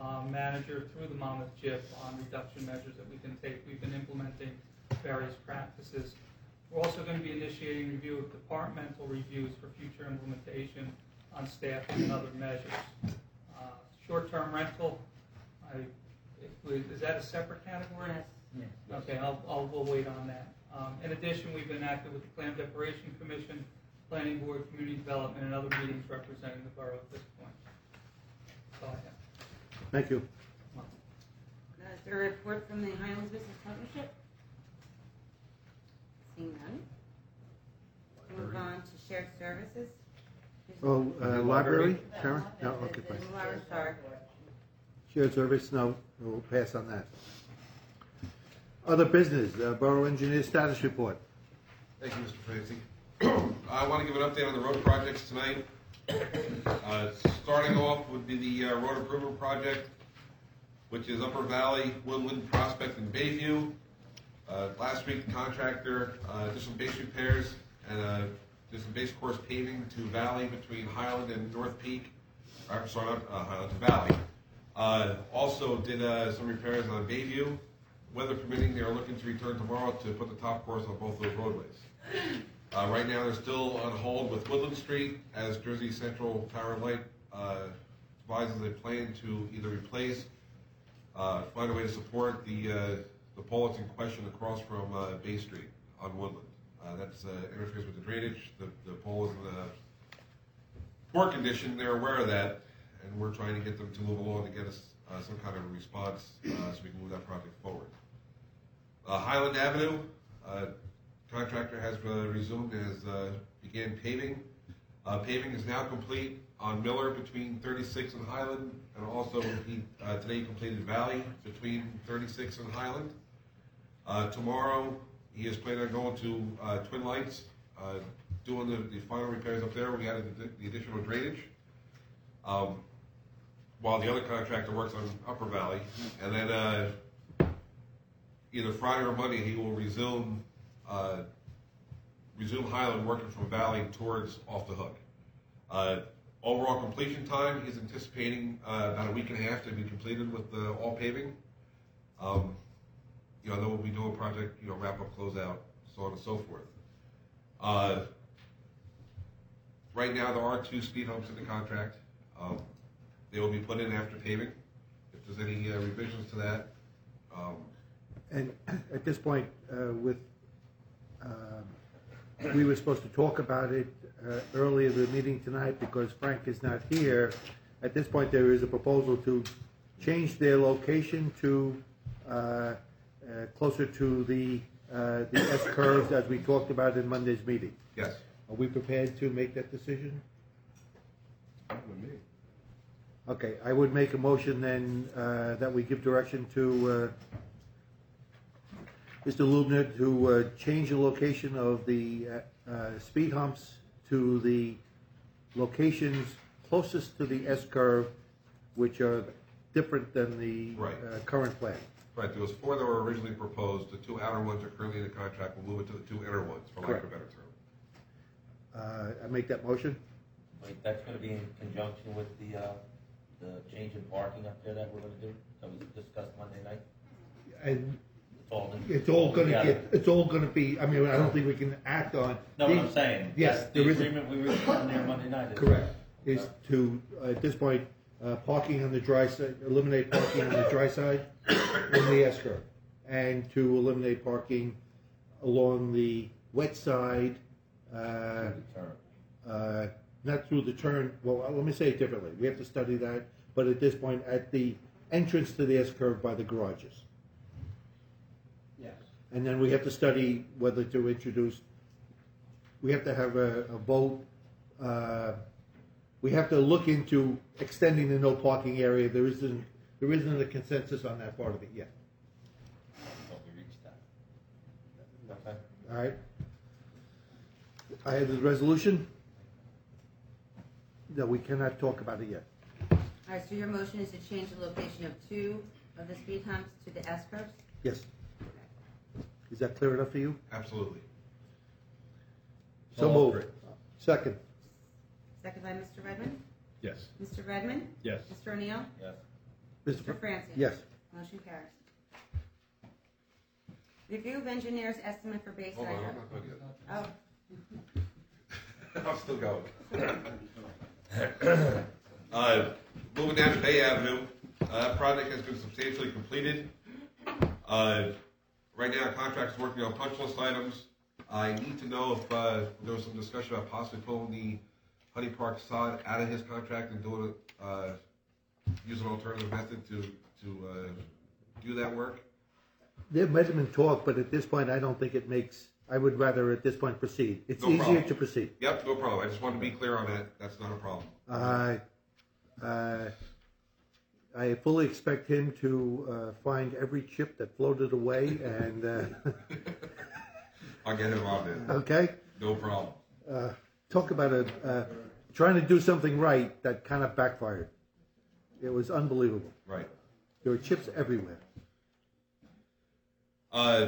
uh, manager through the Monmouth J I P on reduction measures that we can take. We've been implementing various practices. We're also going to be initiating review of departmental reviews for future implementation on staffing and other measures. Uh, short-term rental, I, if we, is that a separate category? Yes. Okay, I'll, I'll, we'll wait on that. Um, in addition, we've been active with the Plan Preparation Commission, Planning Board, Community Development, and other meetings representing the borough at this point. That's all I have. Thank you. Uh, Is there a report from the Highlands Business Partnership? Seeing none. Move on to shared services. Oh, uh, library, Karen? No, The- okay, the- fine. the library, sorry. Shared service, no, we'll pass on that. Other business, uh, Borough Engineer Status Report. Thank you, Mister Francie. I want to give an update on the road projects tonight. Uh, starting off would be the uh, road improvement project, which is Upper Valley, Woodland, Prospect, and Bayview. Uh, last week, the contractor uh, did some base repairs and uh, did some base course paving to Valley between Highland and North Peak. Or, sorry, not uh, Highland, to Valley. Uh, also did uh, some repairs on Bayview. Weather permitting, they are looking to return tomorrow to put the top course on both those roadways. Uh, right now, they're still on hold with Woodland Street as Jersey Central Power and Light uh, devises a plan to either replace, uh, find a way to support the uh, the pole that's in question across from uh, Bay Street on Woodland. Uh, that's uh, interferes with the drainage. The, the pole is in a poor condition. They're aware of that, and we're trying to get them to move along to get us uh, some kind of a response uh, so we can move that project forward. Uh, Highland Avenue, uh, contractor has uh, resumed as uh, began paving. Uh, paving is now complete on Miller between thirty-six and Highland, and also he uh, today completed Valley between thirty-six and Highland. Uh, tomorrow he is planning on going to uh, Twin Lights, uh, doing the, the final repairs up there. We added the, the additional drainage. Um, while the other contractor works on Upper Valley, and then uh, either Friday or Monday he will resume uh, resume Highland, working from Valley towards Off the Hook. Uh, overall completion time, he's anticipating uh, about a week and a half to be completed with the all paving. Um, you know, then we'll be doing project, you know, wrap up, close out, so on and so forth. Uh, right now, there are two speed humps in the contract. Um, they will be put in after paving. If there's any uh, revisions to that. Um, And at this point, uh, with, uh, we were supposed to talk about it uh, earlier in the meeting tonight because Frank is not here. At this point, there is a proposal to change their location to uh, uh, closer to the uh, the S curves as we talked about in Monday's meeting. yes. Are we prepared to make that decision? Okay, I would make a motion then uh, that we give direction to uh, Mister Lubner to uh, change the location of the uh, uh, speed humps to the locations closest to the S curve, which are different than the Right. uh, current plan. Right, there was four that were originally proposed. The two outer ones are currently in the contract. We'll move it to the two inner ones, for lack of a better term. Uh, I make that motion? Wait, that's gonna be in conjunction with the, uh, the change in parking up there that we're gonna do, that we discussed Monday night? And It's all, in- it's all gonna together. get, it's all gonna be, I mean, I don't think we can act on. No, what the- I'm saying. Yes, that's there the is a- agreement we were on there Monday night. isn't it? Correct, is to, uh, at this point, uh, parking on the dry side, eliminate parking on the dry side in the S curve, and to eliminate parking along the wet side, uh, Turn. uh, not through the turn, well, let me say it differently, we have to study that, but at this point, at the entrance to the S curve by the garages. Yes. And then we have to study whether to introduce, we have to have a, a vote, uh, we have to look into extending the no parking area. There isn't, there isn't a consensus on that part of it yet. Thought we reached that. Okay. All right? I have the resolution. No, we cannot talk about it yet. All right, so your motion is to change the location of two of the speed humps to the S curves? Yes. Is that clear enough for you? Absolutely. So All moved. three. Second. Second by Mister Redmond? Yes. Mister Redmond? Yes. Mister O'Neill? Yes. Mister Francis? Yes. Motion carries. Review of engineer's estimate for Hold Bayside. on, I'm not done yet. Oh, I'm still going. uh, moving down to Bay Avenue, uh, that project has been substantially completed. Uh, right now, contractor's working on punch list items. I need to know if uh, there was some discussion about possibly pulling the Honey Park sod out of his contract and doing it, uh, use an alternative method to to uh, do that work. There might have been talk, but at this point, I don't think it makes, I would rather at this point proceed. It's No easier problem. to proceed. Yep, no problem. I just wanted to be clear on that. That's not a problem. Uh, uh, I fully expect him to uh, find every chip that floated away and, uh, I'll get him on there. okay? No problem. Uh, talk about a, uh, trying to do something right that kind of backfired. It was unbelievable. Right. There were chips everywhere. Uh,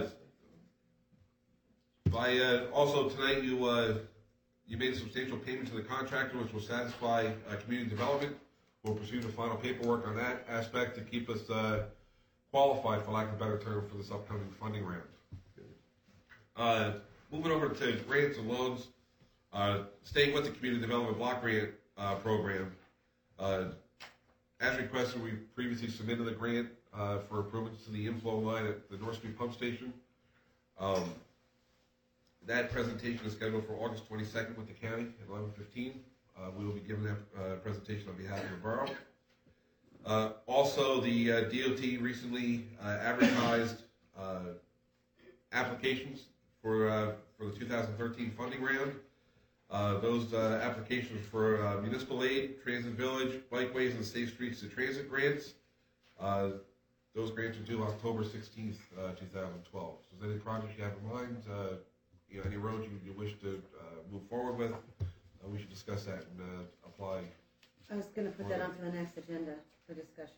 by uh, also tonight, you uh, you made a substantial payment to the contractor, which will satisfy uh, community development. We'll pursue the final paperwork on that aspect to keep us uh, qualified, for lack of a better term, for this upcoming funding round. Uh, moving over to grants and loans, uh, staying with the community development block grant uh, program. Uh, as requested, we previously submitted the grant uh, for improvements to the inflow line at the North Street Pump Station. Um, that presentation is scheduled for August twenty-second with the county at eleven fifteen. Uh, we will be giving that uh, presentation on behalf of the borough. Uh, also, the uh, D O T recently uh, advertised uh, applications for uh, for the two thousand thirteen funding round. Uh, those uh, applications for uh, municipal aid, transit village, bikeways, and safe streets to transit grants. Uh, those grants are due October sixteenth, uh, two thousand twelve. So, is there any projects you have in mind? Uh, you know, any roads you, you wish to uh, move forward with? Uh, we should discuss that and uh, apply. I was going to put that onto the next agenda for discussion.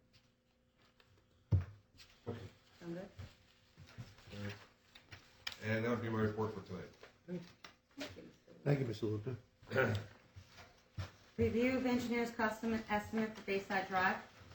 Okay. Sound good? And that would be my report for tonight. Thank you, Mister Thank you, Mister Luca. Review of engineer's custom estimate for Bayside Drive.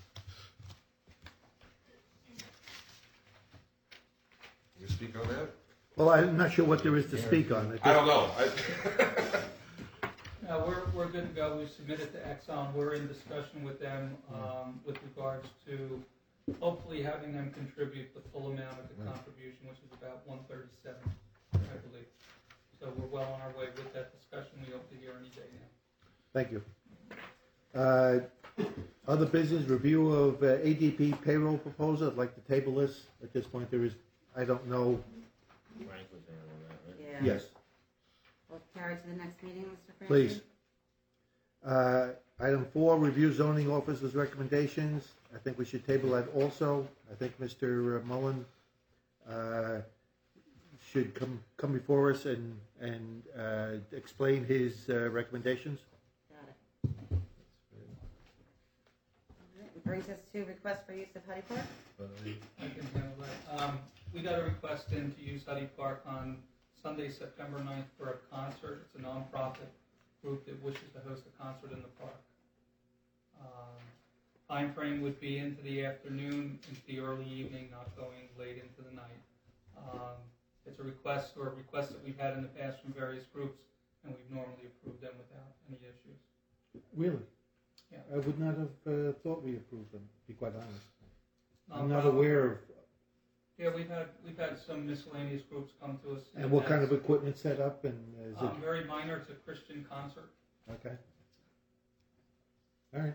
Can you speak on that? Well, I'm not sure what there is to speak on. I don't know. I Uh, we're, we're good to go. We've submitted to Exxon. We're in discussion with them um, with regards to hopefully having them contribute the full amount of the contribution, which is about one thirty-seven, I believe. So we're well on our way with that discussion. We hope to hear any day now. Thank you. Uh, other business, review of uh, A D P payroll proposal. I'd like to table this. At this point, there is, I don't know. Frank was there on that, right? Yeah. Yes, We'll carry to the next meeting, Mister Francis. please. Uh, item four, review zoning officer's recommendations. I think we should table that also. I think Mister Mullen uh, should come come before us and and uh, explain his uh, recommendations. Got it. All right, it brings us to request for use of Huddy Park. I can handle that. Um, we got a request in to use Huddy Park on Sunday, September ninth for a concert. It's a nonprofit group that wishes to host a concert in the park. Um, time frame would be into the afternoon, into the early evening, not going late into the night. Um, it's a request or a request that we've had in the past from various groups, and we've normally approved them without any issues. Really? Yeah. I would not have uh, thought we approved them, to be quite honest. I'm not Non-profit. aware of. Yeah, we've had we've had some miscellaneous groups come to us. And what kind of equipment set up, and is it, Um, very minor. It's a Christian concert. okay. All right.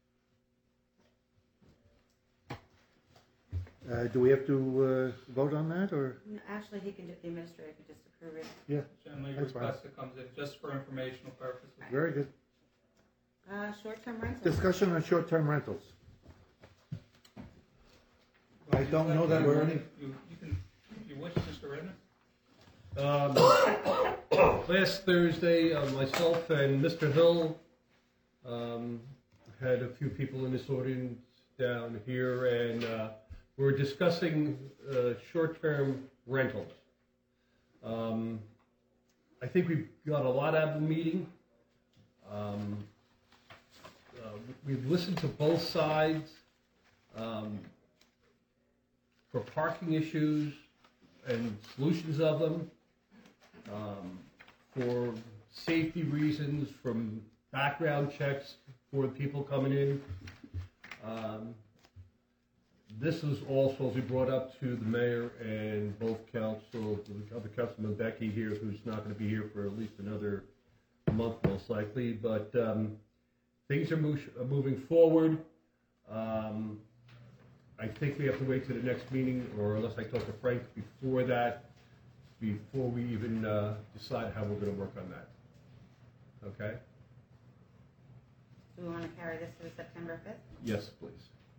Uh, do we have to uh, vote on that, or? No, Actually, he can, the administrator can just approve it. Yeah, Generally, a That's fine. request that comes in just for informational purposes. very good. Uh, short-term rental. Discussion on short-term rentals. I don't know that we're any. You, you can, if you wish, Mister Redmond. Um, last Thursday, uh, myself and Mister Hill um, had a few people in this audience down here, and uh, we were discussing uh, short-term rentals. Um, I think we got a lot out of the meeting. Um, uh, we've listened to both sides. um, for parking issues and solutions of them, um, for safety reasons, from background checks for people coming in. Um, This is all supposed to be brought up to the mayor and both council, the other councilman Becky here, who's not going to be here for at least another month most likely, but um, things are mo- moving forward. Um, I think we have to wait to the next meeting, or unless I talk to Frank before that, before we even uh, decide how we're going to work on that. Okay? Do we want to carry this to September fifth? Yes, please.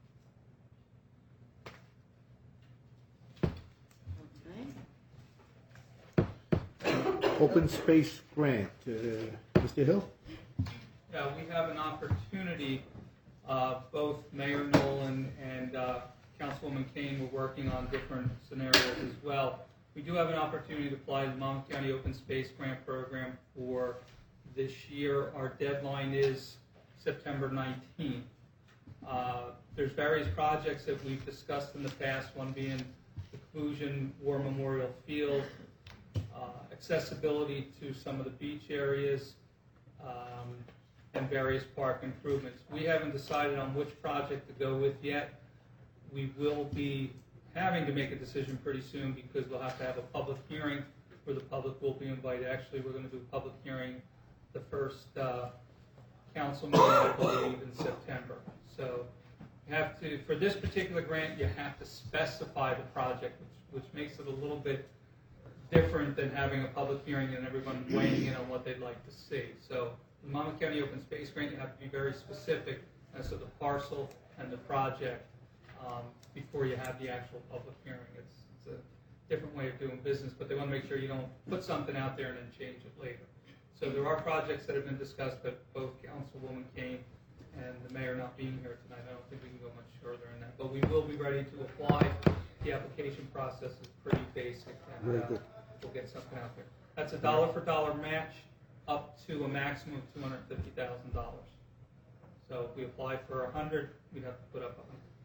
Open space grant, uh, Mister Hill? Yeah, we have an opportunity, uh, both Mayor Nolan and uh, Councilwoman Kane were working on different scenarios as well. We do have an opportunity to apply to the Monmouth County Open Space Grant Program for this year. Our deadline is September nineteenth. Uh, there's various projects that we've discussed in the past, one being the Clusion War Memorial Field, uh, accessibility to some of the beach areas, um, and various park improvements. We haven't decided on which project to go with yet. We will be having to make a decision pretty soon because we'll have to have a public hearing where the public will be invited. Actually, we're going to do a public hearing the first uh, council meeting, I believe, in September. So you have to, for this particular grant, you have to specify the project, which, which makes it a little bit different than having a public hearing and everyone weighing in on what they'd like to see. So the Monmouth County Open Space Grant, you have to be very specific as to the parcel and the project um, before you have the actual public hearing. It's, it's a different way of doing business, but they want to make sure you don't put something out there and then change it later. So there are projects that have been discussed, but both Councilwoman Kane and the mayor not being here tonight, I don't think we can go much further in that. But we will be ready to apply. The application process is pretty basic, and Very uh, good. we'll get something out there. That's a dollar for dollar match up to a maximum of two hundred fifty thousand dollars. So if we apply for a hundred, we'd have to put up a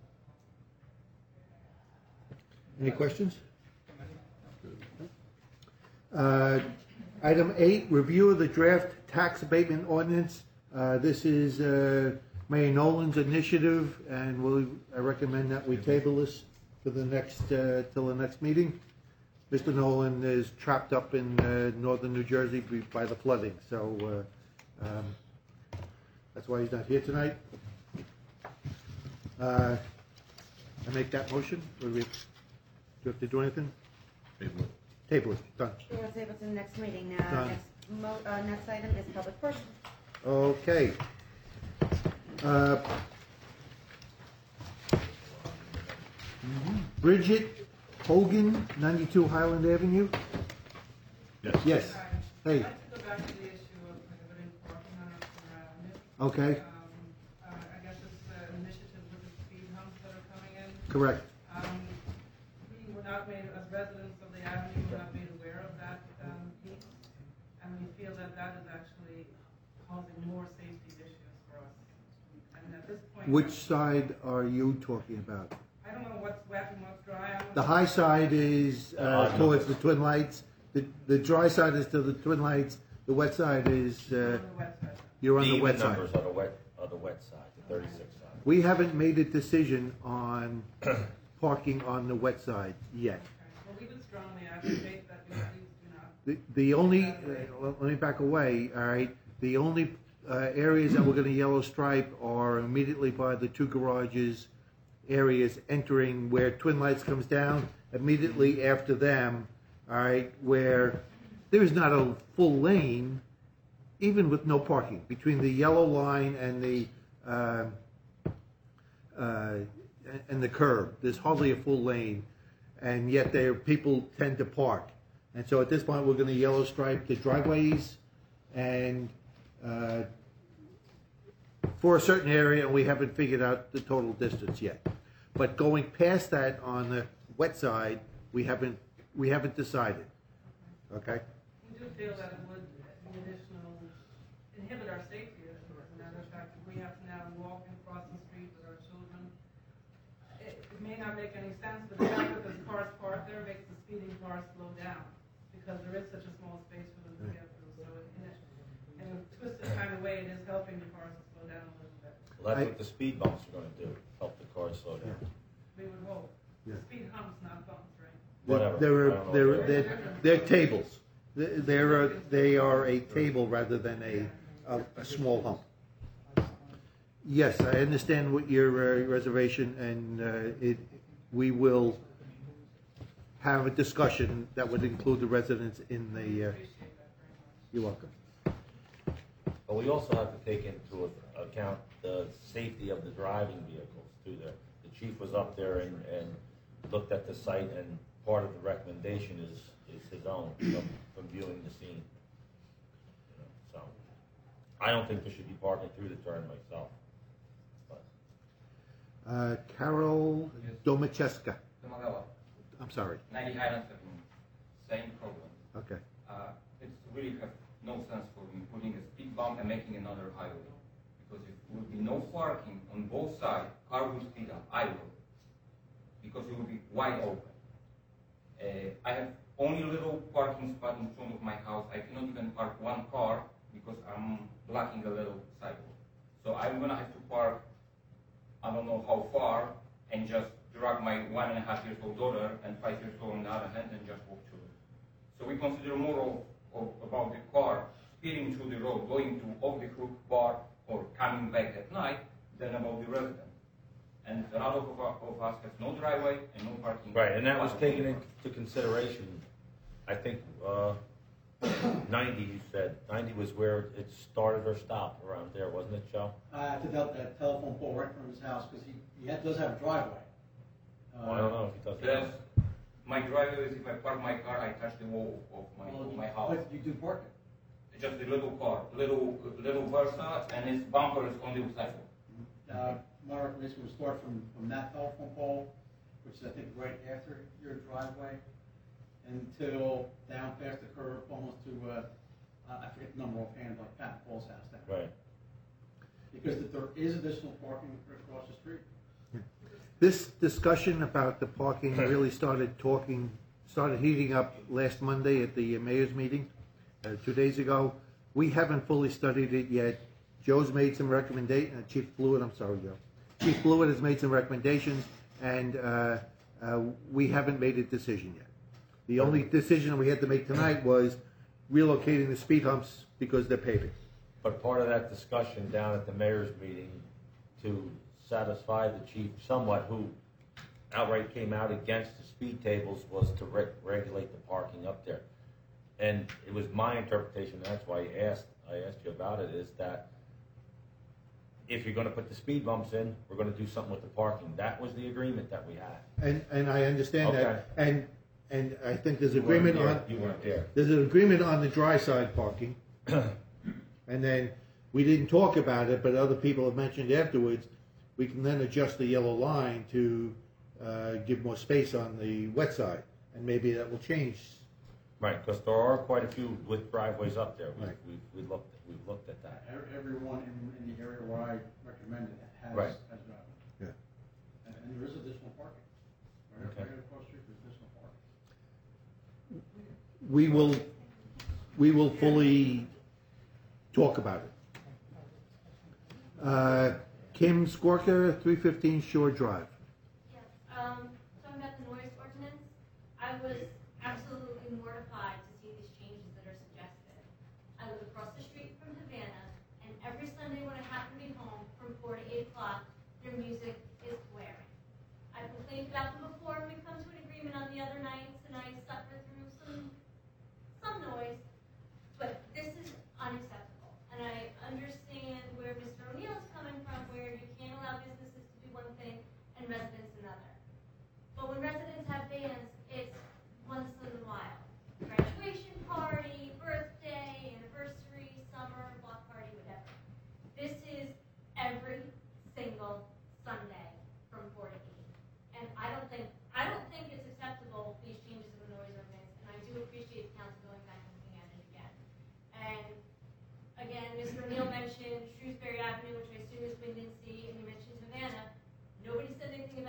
hundred. Any questions? Uh, Item eight, review of the draft tax abatement ordinance. Uh, This is uh, Mayor Nolan's initiative, and we'll, I recommend that we table this for the next, uh, till the next meeting. Mister Nolan is trapped up in uh, northern New Jersey by the flooding, so uh, um, that's why he's not here tonight. Uh, I make that motion? Or do we, do we have to do anything? Table it. Table it, done. We'll table to the next meeting. Now, Done. next, mo- uh, next item is public portion. Okay. Uh, Bridget Hogan, ninety-two Highland Avenue? Yes. Yes. Hey, I'd like to go back to the issue of prohibiting parking on our around. okay, Um, uh, I guess it's an initiative with the speed humps that are coming in. correct. Um, we were not made, as residents of the avenue, were not made aware of that, um, piece. And we feel that that is actually causing more safety issues for us. And at this point. Which side are you talking about? I don't know what's wet and what's dry. I'm- The high side is uh, towards the Twin Lights. The, the dry side is to the Twin Lights. The wet side is, On uh, the wet side. you're on The the even wet side. numbers are the wet, are the wet side, the thirty-six side. We haven't made a decision on parking on the wet side yet. Okay. Well, we would strongly advocate that we please do not. The, the only, uh, well, let me back away, all right? The only uh, areas that we're going to yellow stripe are immediately by the two garages, areas entering where Twin Lights comes down, immediately after them, all right, where there is not a full lane, even with no parking, between the yellow line and the, uh, uh, and the curb. There's hardly a full lane, and yet there, people tend to park. And so at this point, we're going to yellow stripe the driveways and uh, for a certain area, and we haven't figured out the total distance yet. But going past that on the wet side, we haven't we haven't decided. Okay. We do feel that it would be additional, inhibit our safety, as a matter of fact, if we have to now walk and cross the street with our children, it, it may not make any sense, but the fact that there's cars parked there makes the speeding cars slow down, because there is such a small space for them to get through, so in a, in a twisted kind of way, it is helping the cars to slow down a little bit. Well, that's I- what the speed bumps are gonna do, help the cars slow down. We would hope. Yeah. Speed humps, not bumps, right? Whatever. There I are, don't know there, what there, they're- they're tables. They- They're, a- they are a table rather than a, a, a small hump. Yes, I understand what your uh, reservation, and uh, it, we will have a discussion that would include the residents in the, uh, you're welcome. But we also have to take into account the safety of the driving vehicles too there. The chief was up there and, and looked at the site, and part of the recommendation is, is his own from, from viewing the scene. You know, so, I don't think there should be parking through the turn myself. But Uh, Carol Domacheska, Domagala, I'm sorry, ninety Highland Avenue, same problem. okay. Uh, it's really have no sense for me putting a speed bump and making another highway. Because if there will be no parking on both sides, car will speed up, I will. Because it will be wide open. Uh, I have only little parking spot in front of my house. I cannot even park one car because I'm blocking a little sidewalk. So I'm gonna have to park, I don't know how far, and just drag my one and a half years old daughter and five years old on the other hand and just walk through it. So we consider more of, of about the car speeding through the road, going to off the hook bar or coming back at night than about the resident. And a lot of, of us have no driveway and no parking. Right, and that was spot. taken into consideration. I think uh, ninety, you said, ninety was where it started or stopped around there, wasn't it, Joe? I have to dealt that telephone pole right from his house, because he, he had- does have a driveway. Uh, Well, I don't know if he does. Yes, my driveway is if I park my car, I touch the wall of my, Well, of my house. But you do park it. Just a little car, little little Versa, and its bumper is on the sidewalk. Uh, my recommendation would start from, from that telephone pole, which is I think right after your driveway, until down past the curb, almost to, uh, I forget the number offhand, like Pat Paul's house down. Right. Because if there is additional parking across the street. This discussion about the parking really started talking, started heating up last Monday at the mayor's meeting, uh, two days ago. We haven't fully studied it yet. Joe's made some recommendations, uh, Chief Blewett, I'm sorry, Joe. Chief Blewett has made some recommendations, and uh, uh, we haven't made a decision yet. The only decision we had to make tonight was relocating the speed humps because they're paving. But part of that discussion down at the mayor's meeting to satisfy the chief somewhat, who outright came out against the speed tables, was to re- regulate the parking up there. And it was my interpretation, and that's why I asked, I asked you about it, is that if you're gonna put the speed bumps in, we're gonna do something with the parking. That was the agreement that we had. And, and I understand Okay. that. And, and I think there's You weren't agreement there. on. You weren't there. There's an agreement on the dry side parking. And then, we didn't talk about it, but other people have mentioned afterwards, we can then adjust the yellow line to uh, give more space on the wet side. And maybe that will change. Right, because there are quite a few with driveways up there. We've, Right. we've, we looked, we've looked at that. Every- Everyone in, in the area where I recommended it has, Right. has driveway. Yeah. And, and there is additional parking. Right, Okay. right across the street, there's additional parking. We will, we will fully talk about it. Uh, Kim Skorka, three fifteen Shore Drive. Yes, um, talking about the noise ordinance, I was absolutely mortified to see these changes that are suggested. I live across the street from Havana, and every Sunday when I happen to be home from four to eight o'clock, their music is blaring. I've complained about them before, and we've come to an agreement on the other nights, and I suffer through some, some noise, but this is unacceptable. And I understand where Mister O'Neill is coming from, where you can't allow businesses to do one thing and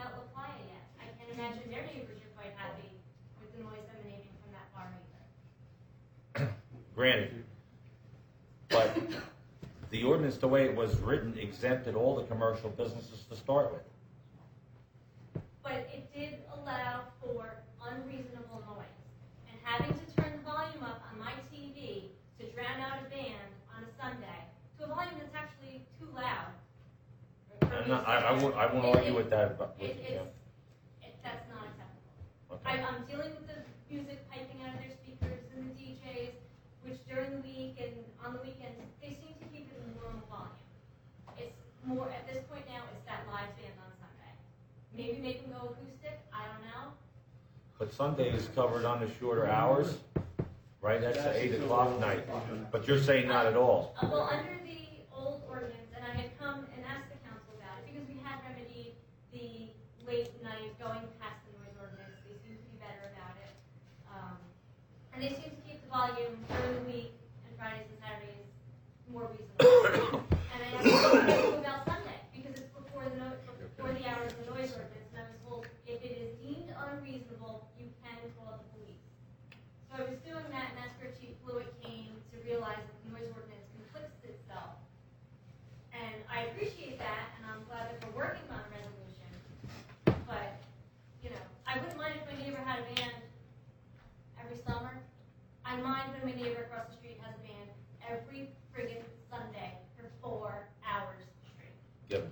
out La Playa yet. I can't imagine their neighbors are quite happy with the noise emanating from that farm either. Granted, but the ordinance, the way it was written, exempted all the commercial businesses to start with. But it did allow for unreasonable noise. And having to turn the volume up on my T V to drown out a band on a Sunday to a volume that's actually too loud. I'm not, I, I won't, I won't It- argue it- with that, but, It, with, yeah. it's, it, that's not acceptable. Okay. I, I'm dealing with the music piping out of their speakers and the D Js, which during the week and on the weekends, they seem to keep it in normal volume. It's more, at this point now, it's that live band on Sunday. Maybe make them go acoustic, I don't know. But Sunday is covered on the shorter hours, right? That's the eight o'clock night. But you're saying not at all. Uh, well, under the old ordinance, and I had come and asked the council about it, because we had remedied the late night going past the noise ordinance, they seem to be better about it. Um, and they seem to keep the volume during the week and Fridays and Saturdays more reasonable. And I asked them to do about Sunday, because it's before the, no- before the hours of the noise ordinance, and I was told, if it is deemed unreasonable, you can call the police. So I was doing that, and that's where Chief Blewett came to realize that the noise ordinance conflicts itself. And I appreciate that, and I'm glad that we're working on a resolution. But, you know, I wouldn't mind if my neighbor had a band every summer. I mind when my neighbor across the street has a band every friggin' Sunday for four hours straight. Yep.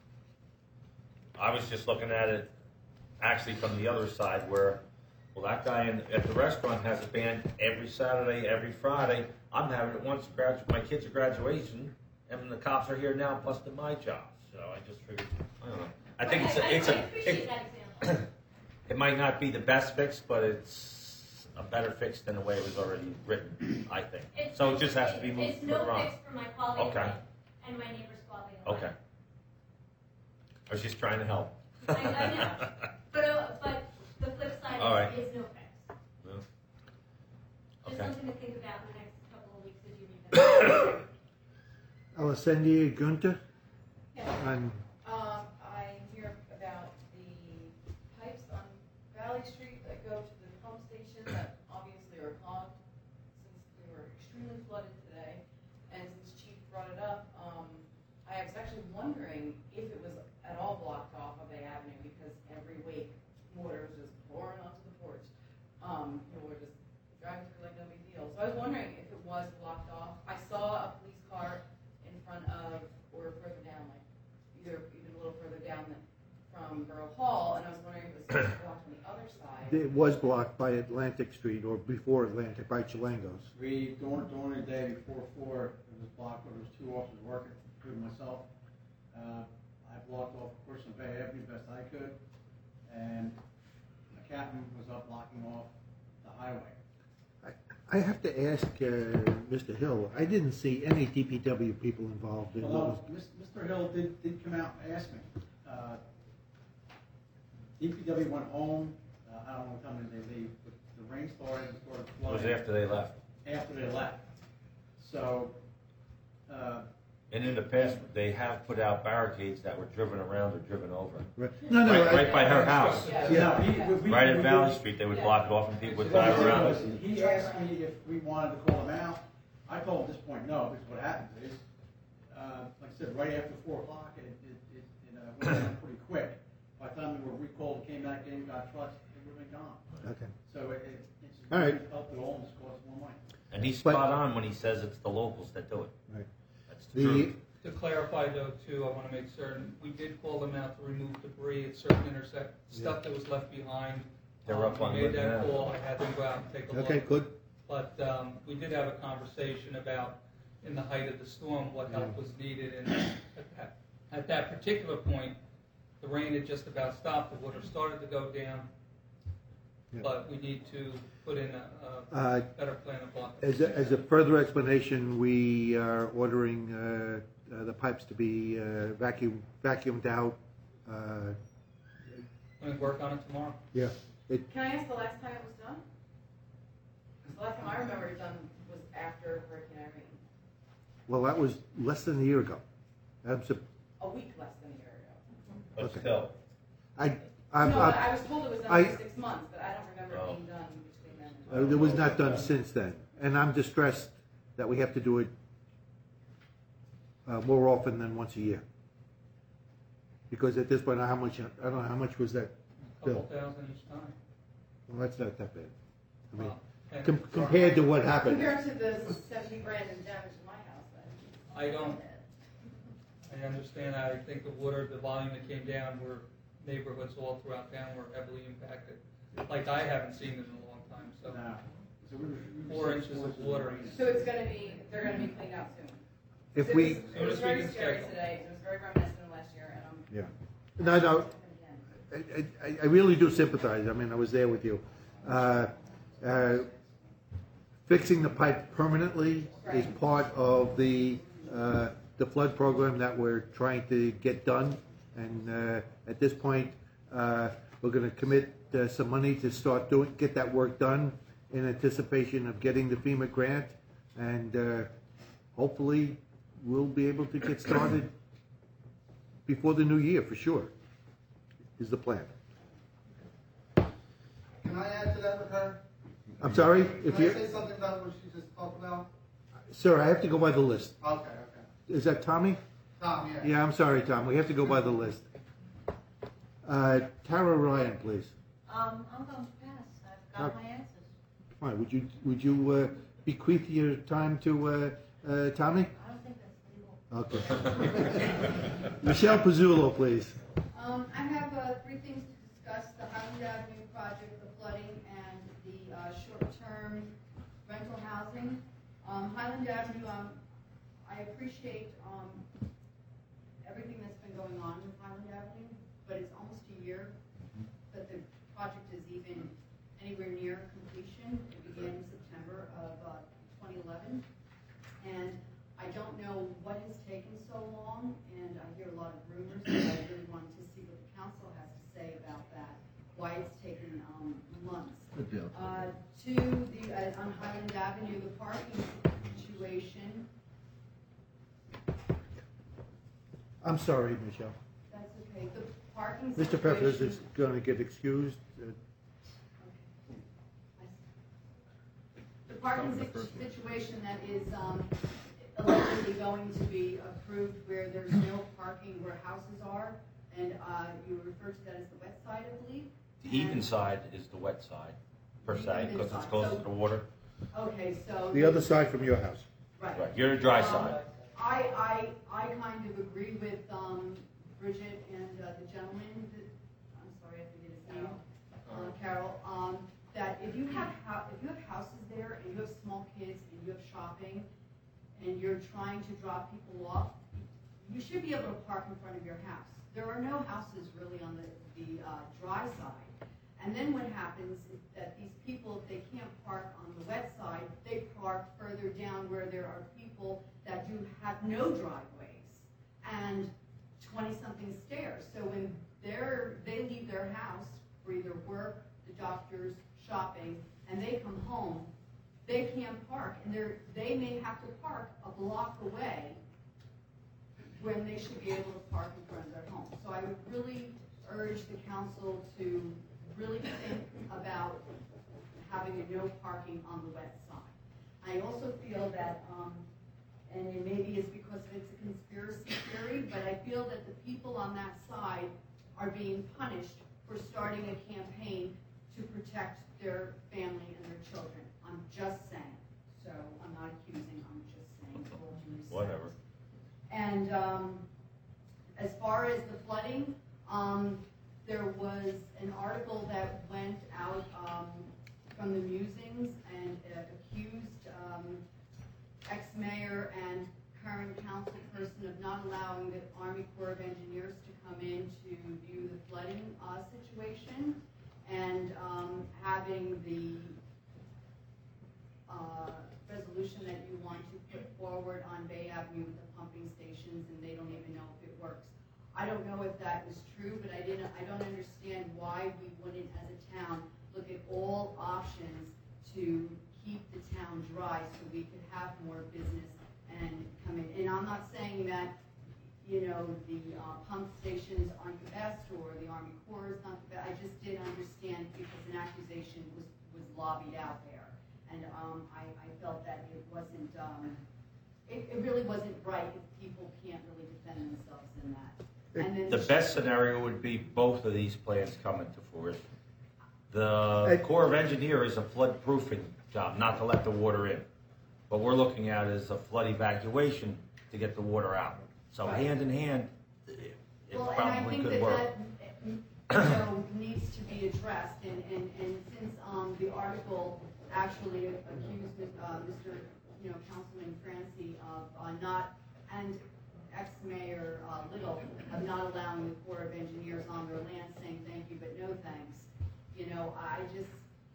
I was just looking at it actually from the other side where, well, that guy in, at the restaurant has a band every Saturday, every Friday. I'm having it once gradu- my kids' graduation, and the cops are here now busting my job. So I just figured, I don't know. I think it's I, a, it's I a, appreciate it, that example. it might not be the best fix, but it's a better fix than the way it was already written, I think. It's- So it just has to be it- moved It's no further on. fix for my quality of Okay. life and my neighbor's quality of life. Okay. I was just trying to help. I, I know. But, uh, but the flip side All right. is, is no fix. No. Just Okay. something to think about in the next couple of weeks as you read that. Alessandra Gunter Yeah. on, Um, I hear about the pipes on Valley Street that go to the pump station that obviously are clogged since we were extremely flooded today. And since Chief brought it up, um, I was actually wondering if it was at all blocked off of Bay Avenue because every week water is just pouring onto the porch. Um, you know, we're just driving through like no big deal. So I was wondering if it was blocked off. I saw a police car in front of, or further down, like either even a little further down than, from Borough Hall, and I was wondering if it was blocked on the other side. it was blocked by Atlantic Street or before Atlantic, by Chilangos. We, during, during the day before four, it was blocked, but there was two officers working, including myself. Uh, I blocked off a portion of Bay Avenue best I could, and the captain was up blocking off the highway. I have to ask uh, Mister Hill, I didn't see any D P W people involved in what was, Although Mis- Mister Hill did, did come out and ask me. Uh, D P W went home, uh, I don't know what time did they leave, but the rain started and started It was flooding after they left. after they left. So, uh, And in the past, they have put out barricades that were driven around or driven over. right, no, no, Right, I- right by her house. yeah, he, we, we, Right we- at Valley Street, they would block it off and people would What drive he did around. was, He asked me if we wanted to call him out. I told him at this point, no, because what happens is, uh, like I said, right after four o'clock, it, it, it, it uh, went down pretty quick. By the time they were recalled, came back in, got trucks, it would have been gone. okay. So it, it, it's All right. helped at all and it's cost more money. And he's But- spot on when he says it's the locals that do it. Right. That's the The, truth. To clarify though, too, I want to make certain, we did call them out to remove debris at certain intersect, stuff that was left behind. They're Um, up on We made it that now. call, I had them go out and take a look. okay, good. But um, we did have a conversation about, in the height of the storm, what help was needed. And at that, at that particular point, the rain had just about stopped, the water started to go down. Yeah. But we need to put in a, a Uh, better plan of block. As a, as a further explanation, we are ordering uh, uh, the pipes to be uh, vacuum vacuumed out. Uh, We're going to work on it tomorrow. yeah, it, Can I ask the last time it was done? 'Cause the last time I remember it done was after Hurricane Irene, well, that was less than a year ago. I'm sup- a week less than a year ago. But okay. still, I, I, No, I, I was told it was done I- for six months, but I don't remember it being done between then and. Uh, it was not done since then, and I'm distressed that we have to do it uh, more often than once a year. Because at this point, how much, I don't know, how much was that Couple bill? thousand each time. Well, that's not that bad. I mean, Well, and- com- compared to what happened. Compared to the seventy grand in damage to my house, then. I don't, I understand, I think the water, the volume that came down were neighborhoods all throughout town were heavily impacted. Like I haven't seen it in a long time, so No. So we were- we were four six inches months of water. So it's gonna be, they're gonna be cleaned out soon. If It we, was- It Soon was as we very can scary schedule. today, it was very reminiscent of last year, and I'm. yeah. No, no, I, I, I really do sympathize. I mean, I was there with you. Uh, uh, fixing the pipe permanently is part of the, uh, the flood program that we're trying to get done. And, uh, at this point, uh, we're gonna commit, uh, some money to start doing, get that work done in anticipation of getting the FEMA grant. And, uh, hopefully, we'll be able to get started before the new year, for sure, is the plan. Can I add to that with her? I'm sorry, Can if I you, say something about what she just talked about? sir, I have to go by the list. Okay, okay. Is that Tommy? Tom, yeah. Yeah, I'm sorry, Tom, we have to go by the list. Uh, Tara Ryan, please. Um, I'm going to pass. I've got my answers. Fine, would you, would you uh, bequeath your time to uh, uh, Tommy? I don't think that's legal. Okay. Michelle Pizzulo, please. Um, I have, uh, three things to discuss, the Highland Avenue project, the flooding, and the, uh, short-term rental housing. Um, Highland Avenue, um, I appreciate, um, everything that's been going on with Highland Avenue, but it's almost a year that the project is even anywhere near completion. It began in September of, uh, twenty eleven. And I don't know what has taken so long, and I hear a lot of rumors, but I really wanted to see what the council has to say about that, why it's taken um, months. Good deal. Uh, to the, uh, on Highland Avenue, the parking situation, I'm sorry, Michelle. that's okay, the parking Mister situation. Peppers is going to get excused. Uh, The parking situ- situation that is um, allegedly going to be approved where there's no parking where houses are, and uh, you refer to that as the wet side, I believe? The even side is the wet side, per The se, even because it's side. closer So- to the water. Okay, so. The other side from your house. Right. Right, you're the dry Um, side. I, I, I kind of agree with um, Bridget and uh, the gentleman, that, I'm sorry, I forget his name, uh, Carol, um, that if you have, hou- if you have houses there and you have small kids and you have shopping and you're trying to drop people off, you should be able to park in front of your house. There are no houses really on the, the uh, dry side. And then what happens is that these people, if they can't park on the wet side, they park further down where there are people that do have no driveways and twenty-something stairs. So when they're, they leave their house for either work, the doctors, shopping, and they come home, they can't park. And they're, they may have to park a block away when they should be able to park in front of their home. So I would really urge the council to really think about having a no parking on the west side. I also feel that, um, and it maybe it's because it's a conspiracy theory, but I feel that the people on that side are being punished for starting a campaign to protect their family and their children. I'm just saying. So I'm not accusing, I'm just saying. with all due respect. Whatever. And um, as far as the flooding, um, there was an article that went out um, from the Musings and uh, accused um, ex-mayor and current council person of not allowing the Army Corps of Engineers to come in to view the flooding uh, situation and um, having the uh, resolution that you want to put forward on Bay Avenue with the pumping stations, and they don't even know if it works. I don't know if that was true, but I didn't. I don't understand why we wouldn't, as a town, look at all options to keep the town dry, so we could have more business and come in. And I'm not saying that, you know, the uh, pump stations aren't the best, or the Army Corps is not the best. I just didn't understand because an accusation was, was lobbied out there. And um, I, I felt that it wasn't, um, it, it really wasn't right if people can't really defend themselves in that. And then The best scenario would be both of these plants coming to fruition. The Corps of Engineers is a flood proofing job, not to let the water in. What we're looking at is a flood evacuation to get the water out. So Right. hand in hand, it it Well, and I probably think could that work. that, you know, needs to be addressed, and, and, and since, um, the article actually accused, uh, Mister you know, Councilman Francie of, uh, not, and ex-mayor, uh, Little, of not allowing the Corps of Engineers on their land, saying thank you, but no thanks. You know, I just,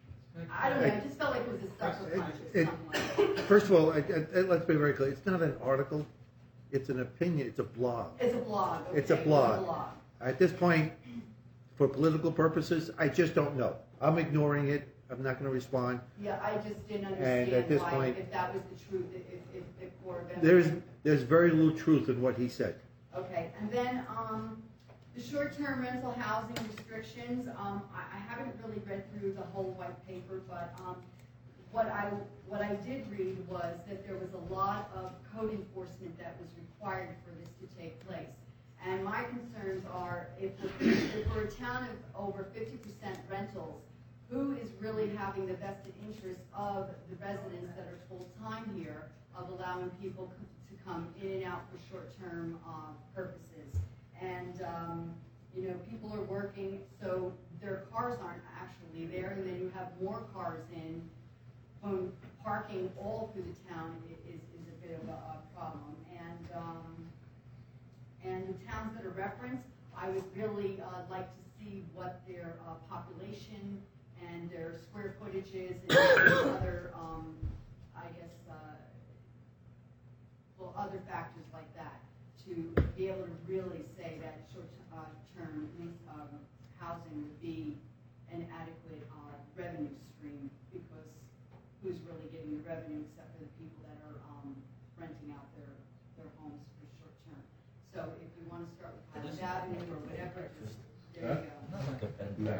I don't know, I just felt like it was a sucker punch or It- something like that. First of all, I, I, let's be very clear. It's not an article. It's an opinion. It's a blog. It's a blog, okay? It's a It's blog. At this point, for political purposes, I just don't know. I'm ignoring it. I'm not going to respond. Yeah, I just didn't And understand at this why, point- if that was the truth, if, if, if Corps of There's Engineers. there's very little truth in what he said. Okay, and then, um, the short-term rental housing restrictions, um, I, I haven't really read through the whole white paper, but, um, what I, what I did read was that there was a lot of code enforcement that was required for this to take place. And my concerns are, if we're, if we're a town of over fifty percent rentals, who is really having the vested interest of the residents that are full-time here, of allowing people c- to come in and out for short-term, uh, purposes? And, um, you know, people are working, so their cars aren't actually there, and then you have more cars in. Um, parking all through the town i- is, is a bit of a, a problem. And, um, and the towns that are referenced, I would really, uh, like to see what their, uh, population and their square footage is and other, um, I guess, uh, well, other factors like that, to be able to really say that short, uh, term lease, um, housing would be an adequate, uh, revenue stream, because who's really getting the revenue except for the people that are, um, renting out their, their homes for short term. So if you wanna start with Highland Avenue or whatever, just, there you go. No.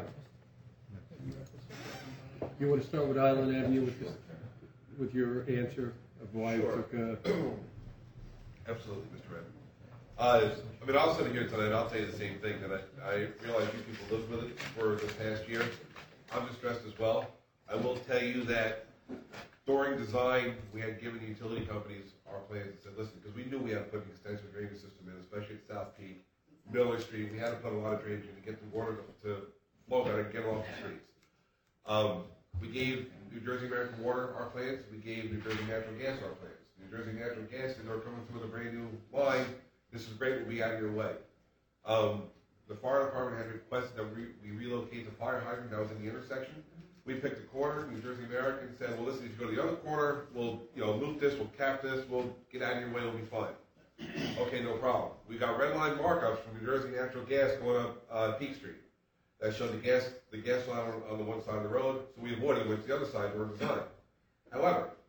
You want to start with Island Avenue with this, with your answer of why it Sure. took, uh, Absolutely, Mister Red. Uh, I mean, I'll sit here tonight, I'll tell you the same thing, that I, I realize you people lived with it for the past year. I'm distressed as well. I will tell you that during design, we had given the utility companies our plans and said, listen, because we knew we had to put an extensive drainage system in, especially at South Peak, Miller Street, we had to put a lot of drainage in to get the water to, to flow better and get off the streets. Um, we gave New Jersey American Water our plans, we gave New Jersey Natural Gas our plans. New Jersey Natural Gas said they're coming through with a brand new line, this is great, we'll be out of your way. Um, the fire department had requested that we, we relocate the fire hydrant that was in the intersection. We picked a corner, New Jersey American said, well listen, if you go to the other corner, we'll, you know, loop this, we'll cap this, we'll get out of your way, it'll be fine. Okay, no problem. We got red line markups from New Jersey Natural Gas going up uh, Peak Street that showed the gas the gas line on, on the one side of the road, so we avoided it, went to the other side during design. However,